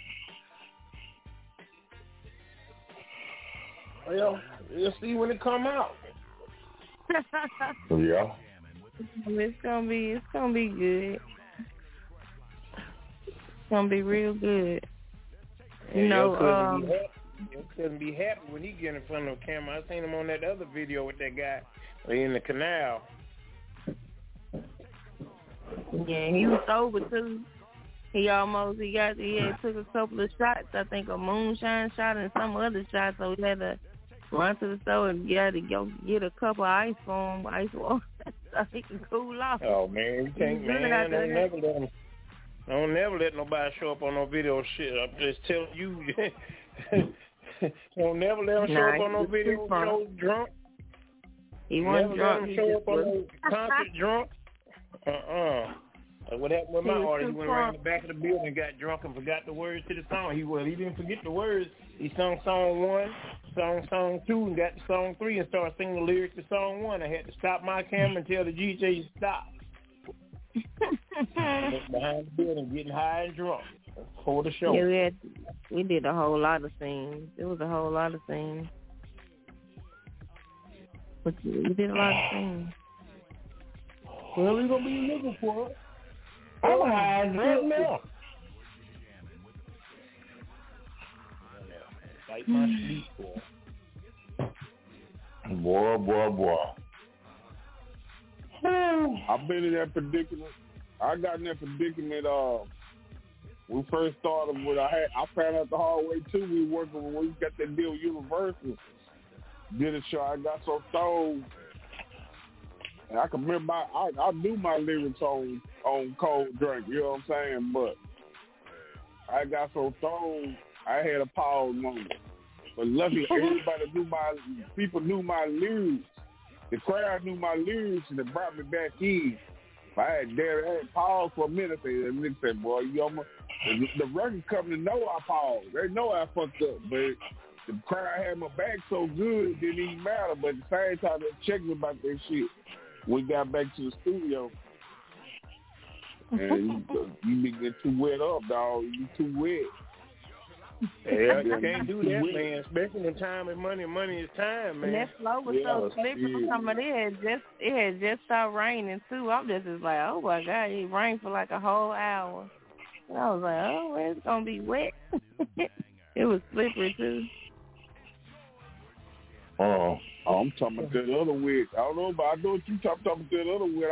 Well, you'll see when it come out. Yeah. It's gonna be good. It's gonna be real good. You couldn't be happy when he get in front of the camera. I seen him on that other video with that guy in the canal. Yeah, he was sober too. He had took a couple of shots. I think a moonshine shot and some other shots. So he had to run to the store and go get a couple of ice water, so he can cool off. Oh man, you can't, man. Don't never let nobody show up on no video shit. I'm just telling you. Don't never let him show up on no video show drunk. He wasn't drunk. Never let him show up on no concert drunk. What happened with my artist? He went around the back of the building, got drunk, and forgot the words to the song. He didn't forget the words. He sung song 1, song 2, and got to song 3 and started singing the lyrics to song 1. I had to stop my camera and tell the DJ to stop. Behind the building, getting high and drunk for the show. Yeah, we did a whole lot of scenes. It was a whole lot of scenes. But we did a lot of scenes. Well, we're going to be looking for it. I'm high as right now. Like my sleep, boy. I've been in that predicament. I got in that predicament. We first started with I found out the hard way too. We working when we got that deal with Universal. Did a show. I got so stoned, and I can remember I knew my lyrics on Cold Drink. You know what I'm saying? But I got so stoned, I had a pause moment. But luckily, people knew my lyrics. The crowd knew my lyrics, and it brought me back in. I had paused for a minute. And nigga said, boy, the record company know I paused. They know I fucked up. But the crowd had my back so good, it didn't even matter. But at the same time, they checked me about that shit. We got back to the studio. And you be getting too wet up, dog. You too wet. Yeah, you can't do that, man. Especially when time is money. Money is time, man. That flow was so slippery for somebody. It had just started raining too. I'm just like, oh my God, it rained for like a whole hour. And I was like, oh, it's gonna be wet. It was slippery too. I'm talking about that other wet. I don't know, but I know what you talking about that other wet.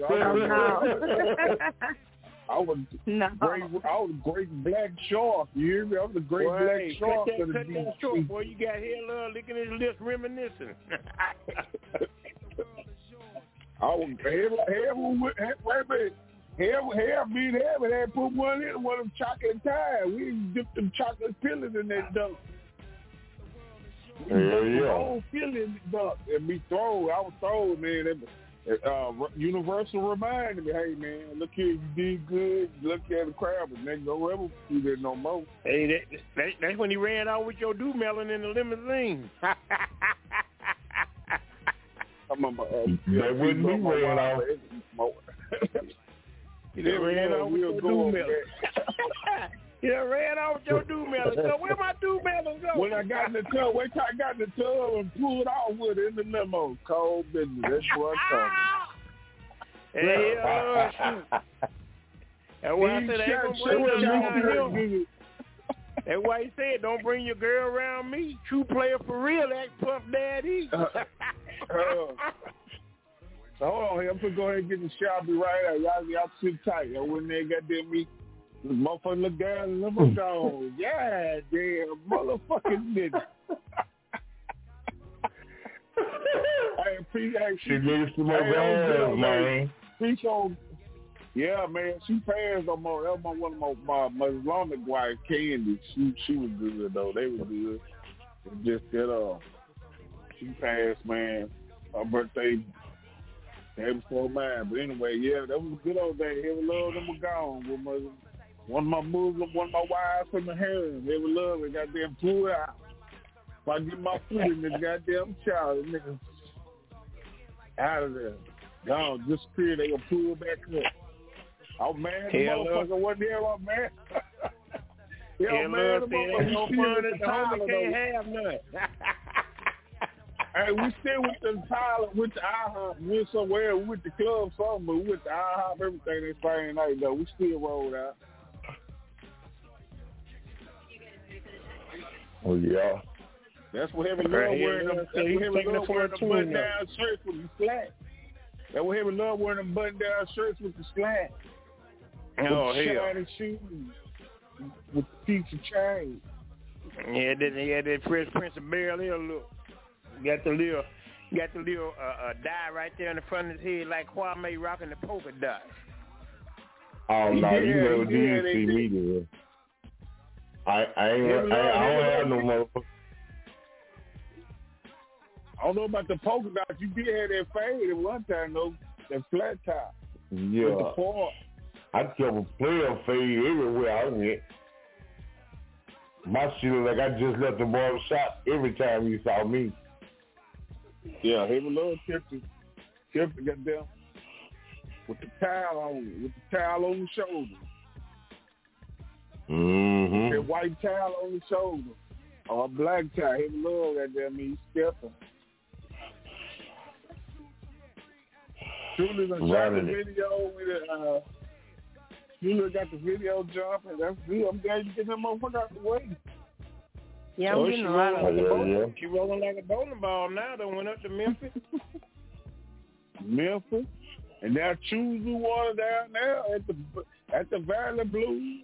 I was great black shark. You hear me? I was a great black shark. Cut that short, boy. You got Hair Love licking his lips, reminiscing. I was hair being heavy. They put one in one of them chocolate ties. We dipped them chocolate pillars in that dunk. Yeah. whole feeling and be thrown. I was thrown, man. Universal reminded me, hey man, look here, you did good. Look at the crowd, but nigga, don't ever do that no more. Hey, that's when he ran out with your melon in the limousine. That wouldn't be ran out. He ran out with your melon. He ran out with your melon. So where my melon go? When I got in the tub, wait till I got in the tub and pulled off with it in the limo. Cold business. That's what I'm talking. Hey, shoot. That's why I said that's why he said, don't bring your girl around me. True player for real, act Puff Daddy. So hold on here. I'm going to go ahead and get the shot. I'll be right out. Y'all sit tight. I went there and got them me. This motherfucker look down and limo dog. Yeah, damn motherfucking nigga. She needs some more gas, man. Yeah, man. She passed on my. That was one of my Islamic wife, Candy. She was good though. They were good. It just that she passed, man. Her birthday day before mine. But anyway, yeah, that was a good old day. Every love them were gone. With one of my Muslim, one of my wives from the harem. Every love it goddamn pulled out. If I get my foot in this goddamn child, the nigga out of there. Gone, disappeared. They gonna pull back up. Oh man, the motherfucker wasn't there, my man. Yeah, man, the motherfucker no fun at the homie can't have none. Hey, we still with the Tyler, with the IHOP, went somewhere with the club, something, but with the IHOP, everything they Friday night though, we still rolled out. Oh yeah. That's what Heavy Love wearing them. That's what Heavy Love wearing them button down shirts with the slack. That's what Heavy Love wearing them button down shirts with the slack. Oh with hell. Shiny shoes with the piece of chain. Yeah, that Fresh Prince of Bel-Air look. Got the little dye right there in the front of his head like Kwame rocking the polka dot. Oh no, you never did see me there. I don't have no motherfucker. I don't know about the polka dots. You did have that fade at one time though, that flat top. Yeah. With the part. I kept a player fade everywhere I went. My shit was like I just left the barber shop every time you saw me. Yeah, Heavy Love kept it goddamn with the towel on the shoulder. Mm-hmm. That white towel on the shoulder. Or a black towel. Heavy Love goddamn me stepping. Julie done shot the video with it. Julie got the video jumping. That's good. I'm glad you get that motherfucker out the way. Yeah, I'm getting a lot of She rolling like a bowling ball now. They went up to Memphis. Memphis. And now Choosy Water down there at the Valley Blues.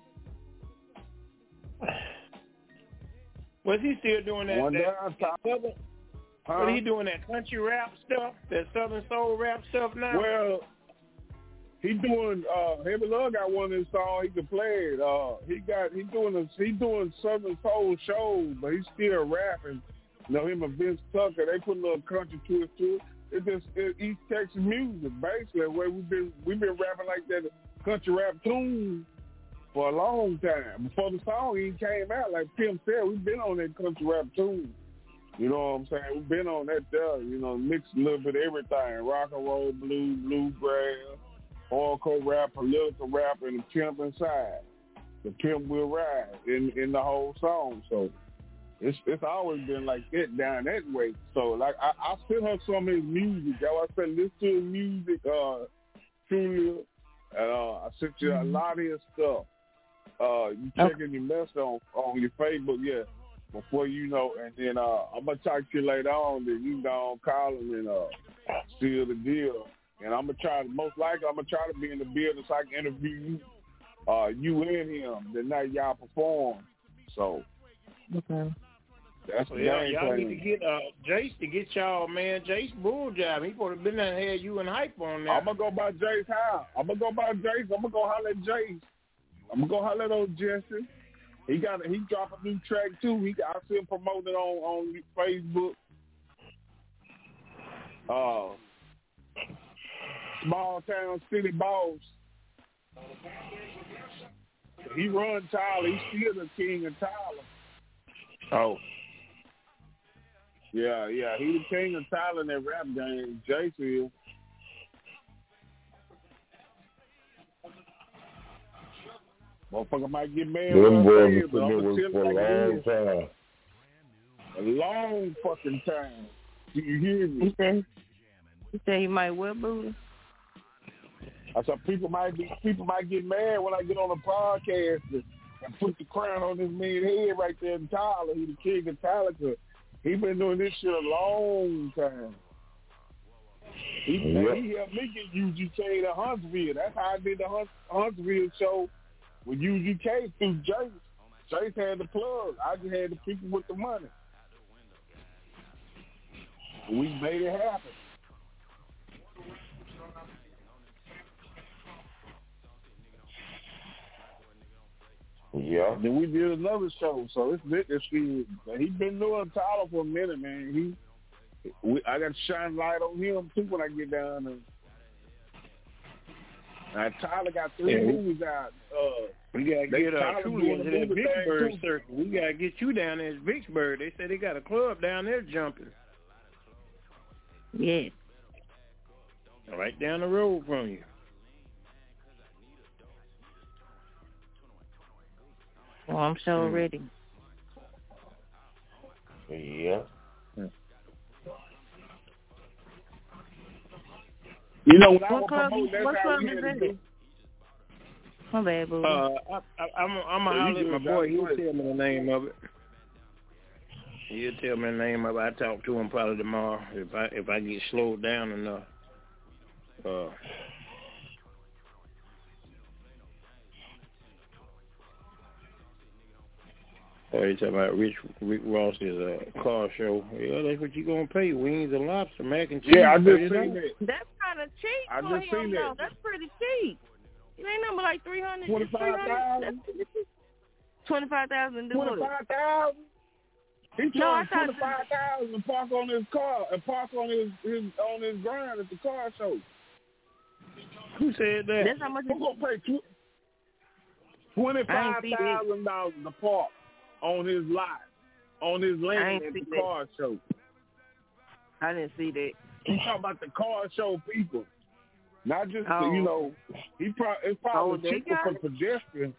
Was he still doing that? Was he doing that country rap stuff, that Southern soul rap stuff now? Well, he doing Heavy Love got one of his songs he can play it. He doing Southern soul shows, but he's still rapping. You know, him and Vince Tucker, they put a little country twist to it. It's East Texas music, basically. Where we've been rapping like that country rap tune for a long time. Before the song even came out, like Tim said, we've been on that country rap tune. You know what I'm saying? We've been on that there, you know, mixed a little bit of everything. Rock and roll, blues, bluegrass, hardcore rap, political rap, and the pimp inside. The pimp will ride in the whole song. So it's always been like that down that way. So like I sent her some of his music. I said listen to his music, Julia, and I sent you a lot of his stuff. You checking your mess on your Facebook, yeah. Before you know, and then I'm gonna talk to you later on. Then you go call him and seal the deal. And I'm gonna try to be in the building so I can interview you and him the night y'all perform. So okay, that's the y'all game need to get Jace to get y'all, man. Jace bull job. He would have been there and had you and hype on there. I'm gonna go by Jace house. I'm gonna go holler at Jace. I'm gonna go holler at old Jesse. He dropped a new track too. I see him promoting on Facebook. Small Town City Boss. He runs Tyler. He's still the king of Tyler. Oh. Yeah. He the king of Tyler in that rap game. Jason. Motherfucker might get mad Them boys but I'm been gonna for tell a long time. A long fucking time. Do you hear me? You say you might what, Buddha? I said people might get mad when I get on a podcast and put the crown on this man's head right there in Tyler. He the king of Tyler. He been doing this shit a long time. He helped me get UGK to Huntsville. That's how I did the Huntsville show with UGK through Jace. Jace had the plug. I just had the people with the money. We made it happen. Yeah. Then we did another show, so it's lit this year. He been doing Tyler for a minute, man. I got to shine light on him too when I get down there. Tyler got 3 movies out. We gotta get Truly into that Vicksburg circle. We gotta get you down there at Vicksburg. They say they got a club down there jumping. Yeah. Right down the road from you. Oh, I'm so ready. Yeah. You know, when I What was club promoting, that's how we had to do. My bad, boo. I'm gonna holler at my boy. He'll tell me the name of it. He'll tell me the name of it. I talk to him probably tomorrow if I get slowed down enough. You talking about Rick Ross's car show? Yeah, that's what you gonna pay. Wings and lobster, mac and cheese. Yeah, I just seen that. That's kind of cheap. I just seen that. That's pretty cheap. It ain't number like 300. 25,000. 25,000. 25,000. He charged 25,000 to park on his car and park on his ground at the car show. Who said that? That's how much. Who gonna pay $25,000 to park on his lot, on his land at the car show? I didn't see that. He's talking about the car show people, not just it's probably cheaper for pedestrians.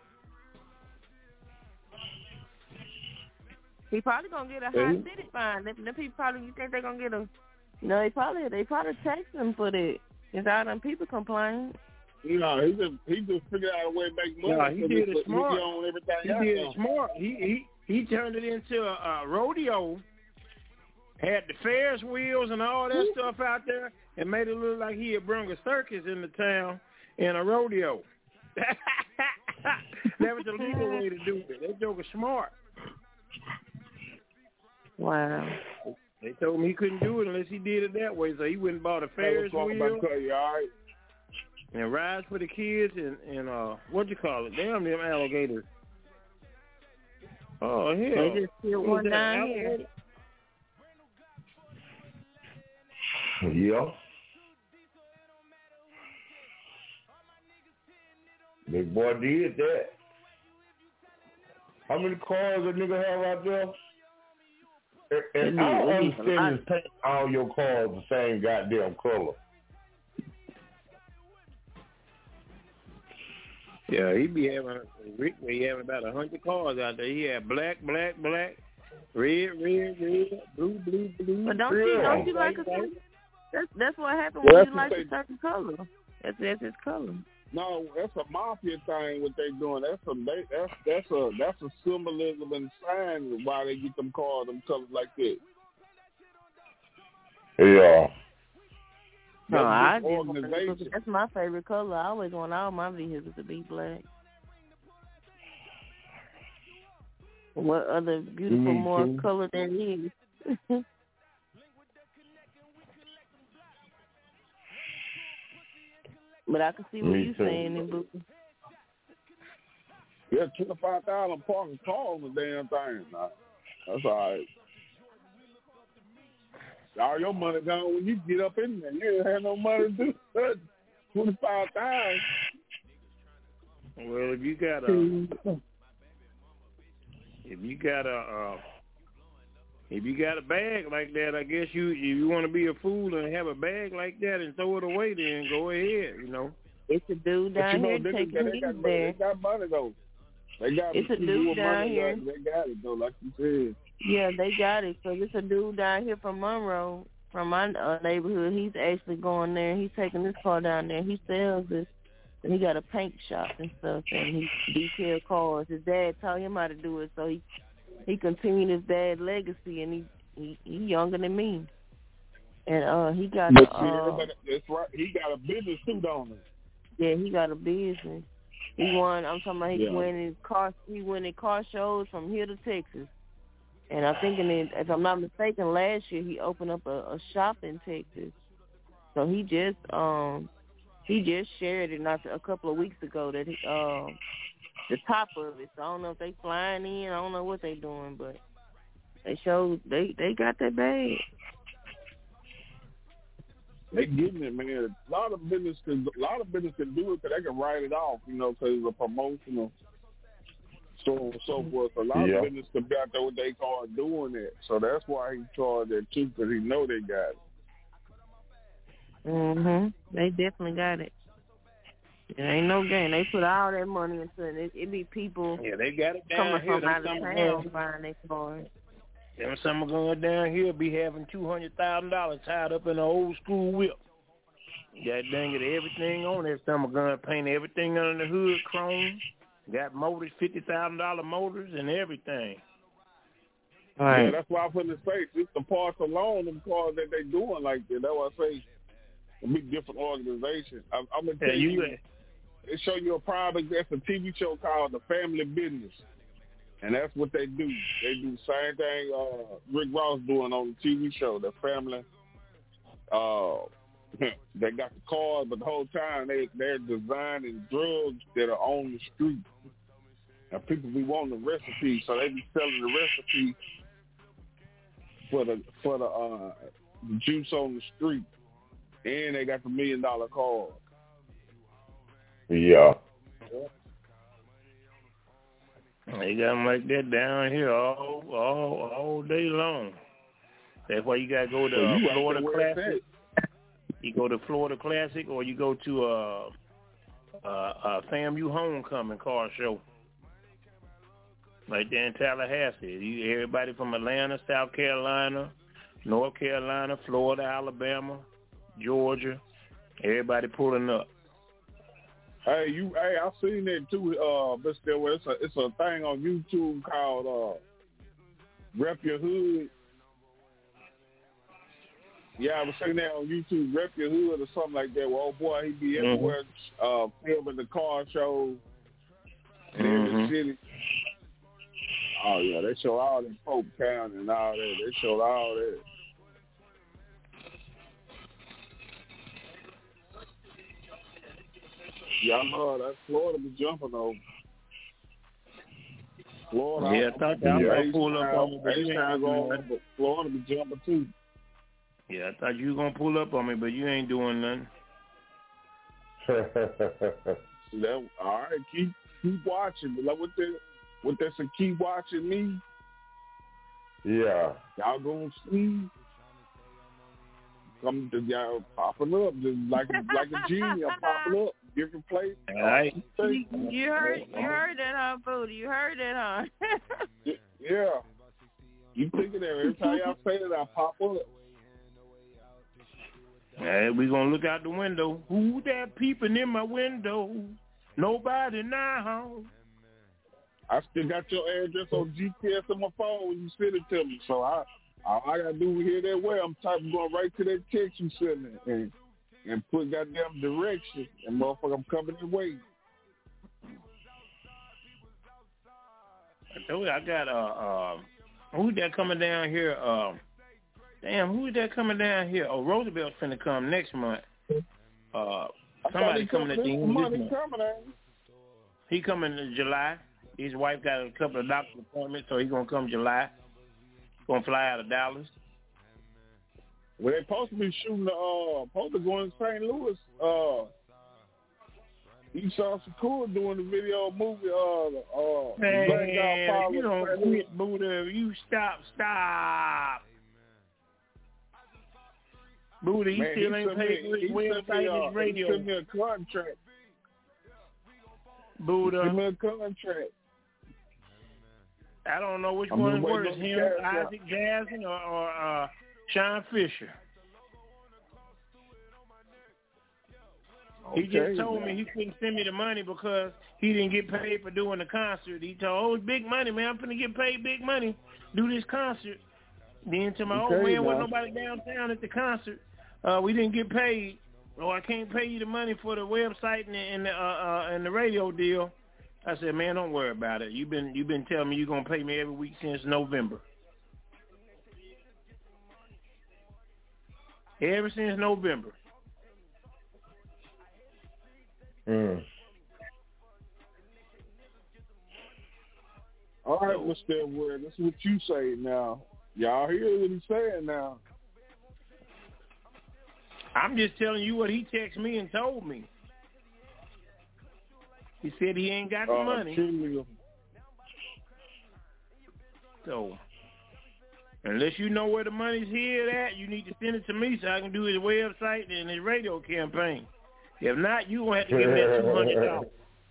He probably gonna get a high city fine. Them people probably, you think they're gonna get a? They probably tax him for that. Cause all them people complain. He just figured out a way to make money. No, he did it smart. He did it smart. He turned it into a rodeo. Had the Ferris wheels and all that stuff out there, and made it look like he had brung a circus in the town in a rodeo. That was the legal way to do it. That joke is smart. Wow. They told him he couldn't do it unless he did it that way, so he went and bought a Ferris wheel and rides for the kids and what you call it? Damn them alligators. Oh hell! They just killed one down here. Yeah. Big boy did that. How many cars a nigga have out there? And I don't understand this paint all your cars the same goddamn color. Yeah, he be having about 100 cars out there. He had black, red, blue. But don't you like a certain? That's what happens when you like a certain color. That's his color. No, that's a mafia thing. What they doing? That's a symbolism and sign why they get them cars, them colors like that. Yeah. No, that's my favorite color. I always want all my vehicles to be black. What other beautiful more color there is? But I can see what you're saying, Boo. Yeah, $25,000 parking car on the damn thing. Nah, that's all right. All your money gone when you get up in there. You ain't have no money to do $25,000. Well, if you got a bag like that, I guess you want to be a fool and have a bag like that and throw it away, then go ahead, you know. It's a dude down here taking his there. They got money though. It's a dude down here. They got it though, like you said. Yeah, they got it. So it's a dude down here from Monroe, from my neighborhood. He's actually going there. He's taking this car down there. He sells this. And he got a paint shop and stuff, and he detail cars. His dad taught him how to do it, so he continued his dad's legacy, and he younger than me. And he got that's right. He got a business too, don't he? Yeah, he got a business. He won. I'm talking about he went in car shows from here to Texas. And I'm thinking, if I'm not mistaken, last year he opened up a shop in Texas. So he just shared it a couple of weeks ago that the top of it. So I don't know if they flying in. I don't know what they doing, but they showed they got that bag. They getting it, man. A lot of business can do it because they can write it off, you know, because it's a promotional, so on and so forth. A lot of business can be out there with their car doing it. So that's why he charged that too, because he know they got it. They definitely got it. It ain't no game. They put all that money into it. It be people they got it down coming here. from out of town buying their cars. Them some going down here be having $200,000 tied up in an old school whip. Got dang it, everything on it. Some gun paint everything under the hood, chrome. Got motors, $50,000 motors and everything. Right. Yeah, that's why I put in the face. It's the parts alone, them cars that they doing like that. That's why I say a big different organization. I'm gonna tell you. They show you a private. That's a TV show called The Family Business. And that's what they do. They do the same thing Rick Ross doing on the TV show, The Family. They got the cars, but the whole time they're designing drugs that are on the street. And people be wanting the recipe, so they be selling the recipe for the juice on the street. And they got the $1 million cars. Yeah. They got them like that down here all day long. That's why you got to go to Florida Classic. You go to Florida Classic, or you go to FAMU Homecoming car show. Right there in Tallahassee. Everybody from Atlanta, South Carolina, North Carolina, Florida, Alabama, Georgia, everybody pulling up. Hey, I've seen that too, Mr. Delaware. It's a thing on YouTube called Rep Your Hood. Yeah, I was seeing that on YouTube, Rep Your Hood or something like that. Well, oh boy, he be everywhere filming the car shows in every city. Oh yeah, they show all in Polk County and all that. They showed all that. Yeah, I know that Florida be jumping over. Florida, I thought that was pull up on me, but Florida be jumping too. Yeah, I thought you were gonna pull up on me, but you ain't doing nothing. All right, keep watching. Like what they say, keep watching me. Yeah. Y'all gonna see. Come to y'all popping up just like a genie. I'm popping up different places. All right. You heard that, huh, Booty? You heard that, huh? Yeah. You thinking that every time y'all say that, I pop up. Hey, we gonna look out the window. Who that peeping in my window? Nobody now. I still got your address on GPS on my phone when you send it to me. So all I gotta do is hear that way. I'm typing going right to that text you sent me and put goddamn direction. And motherfucker, I'm coming your way. I told you I got who's that coming down here? Who's that coming down here? Oh, Roosevelt's finna come next month. Somebody coming at the end of this month. He coming in July. His wife got a couple of doctor appointments, so he's gonna come July. Gonna fly out of Dallas. Well, they supposed to be shooting supposed to go in St. Louis. Esau Shakur doing the video movie. Man, you don't quit, Buddha. You stop. Buddha, he still ain't paid for his website and his radio. He sent me a contract. Buddha. Send me a contract. I don't know which one worse, him, Isaac Jackson, or Sean Fisher. He just told me he couldn't send me the money because he didn't get paid for doing the concert. He told, it's big money, man. I'm finna get paid big money, do this concert. Then to my old man, wasn't nobody downtown at the concert. We didn't get paid. Oh, I can't pay you the money for the website and the radio deal. I said, man, don't worry about it. You've been telling me you're gonna pay me every week since November. Ever since November. All right, Mr. Word. That's what you say now. Y'all hear what he's saying now. I'm just telling you what he texted me and told me. He said he ain't got the money. So, unless you know where the money's here at, you need to send it to me so I can do his website and his radio campaign. If not, you gonna have to give me $200.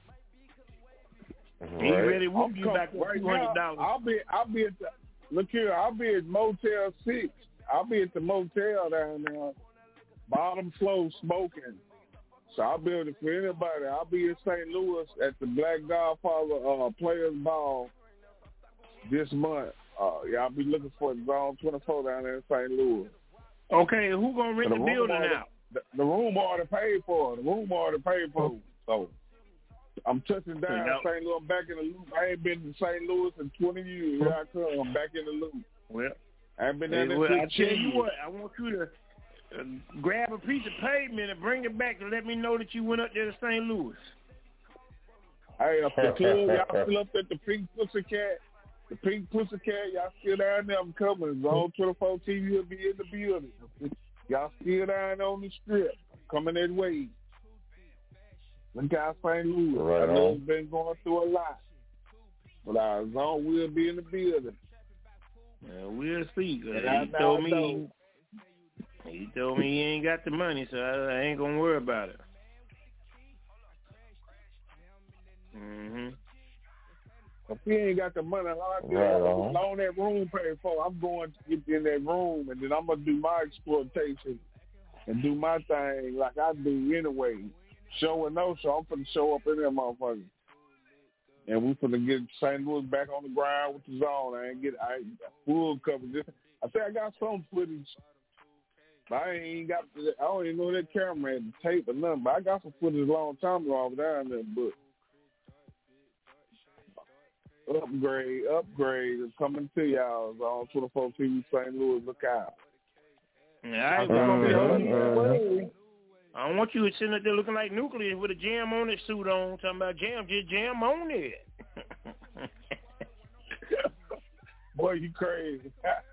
He really whoop you back with $200. I'll be at the, look here. I'll be at Motel 6. I'll be at the motel down there, bottom floor, smoking. So I'll be able to, for anybody. I'll be in St. Louis at the Black Godfather Players Ball this month. Y'all be looking for Zone 24 down there in St. Louis. Okay, who gonna rent the building out? The room already paid for. So I'm touching down in St. Louis. I'm back in the loop. I ain't been to St. Louis in 20 years. Here I come. I'm back in the loop. Well, I ain't been down there. I tell you what, I want you to grab a piece of pavement and bring it back and let me know that you went up there to St. Louis. Hey, up the club, y'all still up at the Pink Pussycat? The Pink Pussycat, y'all still down there? I'm coming. Zone 24 TV will be in the building. Y'all still down on the strip. Coming that way. Look out St. Louis. Right I know on. it's been going through a lot. But our zone will be in the building. We'll see. He told me he ain't got the money, so I ain't gonna worry about it. If he ain't got the money, long that room paid for, I'm going to get in that room, and then I'm going to do my exploitation and do my thing like I do anyway. Show and no show, I'm going to show up in there, motherfucker. And we finna get St. Louis back on the ground with the zone. I full coverage. I say I got some footage. But I don't even know that camera had the tape or nothing. But I got some footage a long time ago over down there. But upgrade is coming to y'all on 24 TV St. Louis. Look out. I don't want you sitting up there looking like Nucleus with a Jam on it suit on, talking about Jam, just Jam on it. Boy, you crazy.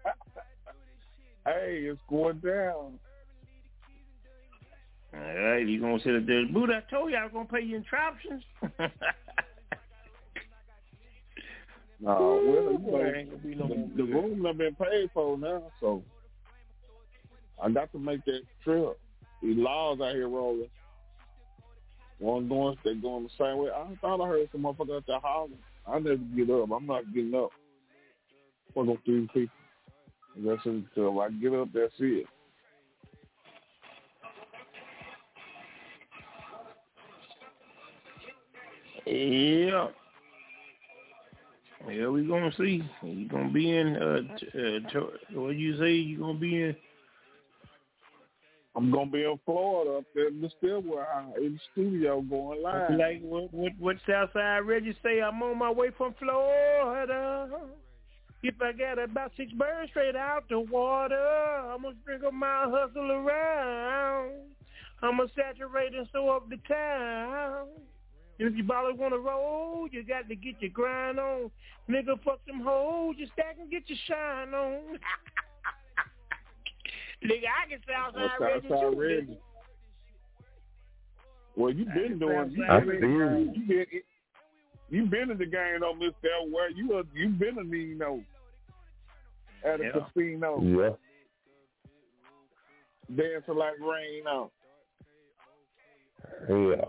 Hey, it's going down. All right, you going to sit up there. Buddha, I told you I was going to pay you in options. The room I've been paid for now, so I got to make that trip. These laws out here rolling. One going, they going the same way. I thought I heard some motherfucker out there hollering. I never get up. I'm not getting up. Fuck up these people. That's it. So I get up, that's it. Yeah. Yeah, we gonna see. You gonna be in what you say? You gonna be in? I'm gonna be in Florida up there in the Stillwell in the studio going live. Like what Southside Reggie say? I'm on my way from Florida. If I got about 6 birds straight out the water, I'ma sprinkle my hustle around. I'ma saturate and sew up the town. And if you probably want to roll, you got to get your grind on. Nigga, fuck them hoes, you stack and get your shine on. Nigga, I can Southside Reggie. Well, you been doing. You been in the game on Mr. Elware. You been a Nino at a casino. Yeah. Dancing like rain on. Yeah.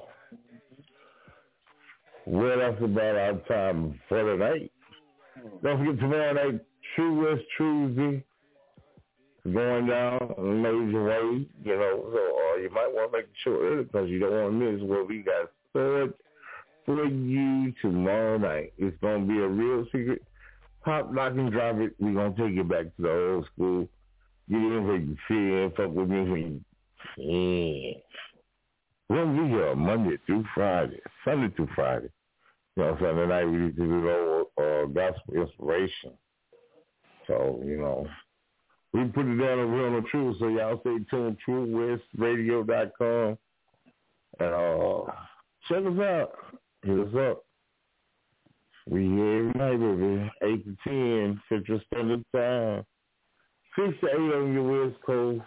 Well, that's about our time for tonight. Don't forget tomorrow night, True West Tuesday. Going down in a major way, you know, so you might want to make sure because you don't want to miss what we got stored for you tomorrow night. It's going to be a real secret. Pop, lock, and drop it. We're going to take it back to the old school. Get in where you fit in, fuck with me. Yeah. We're going to be here Monday through Friday, Sunday through Friday. You know, Sunday night we do the old gospel inspiration. So, you know. We put it down on Real and True, so y'all stay tuned to TrueWestRadio.com. And check us out. Hit us up. We here every night, baby. 8 to 10 Central Standard Time. 6 to 8 on your West Coast.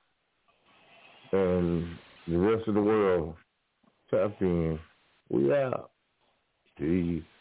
And the rest of the world, tap in. We out. Peace.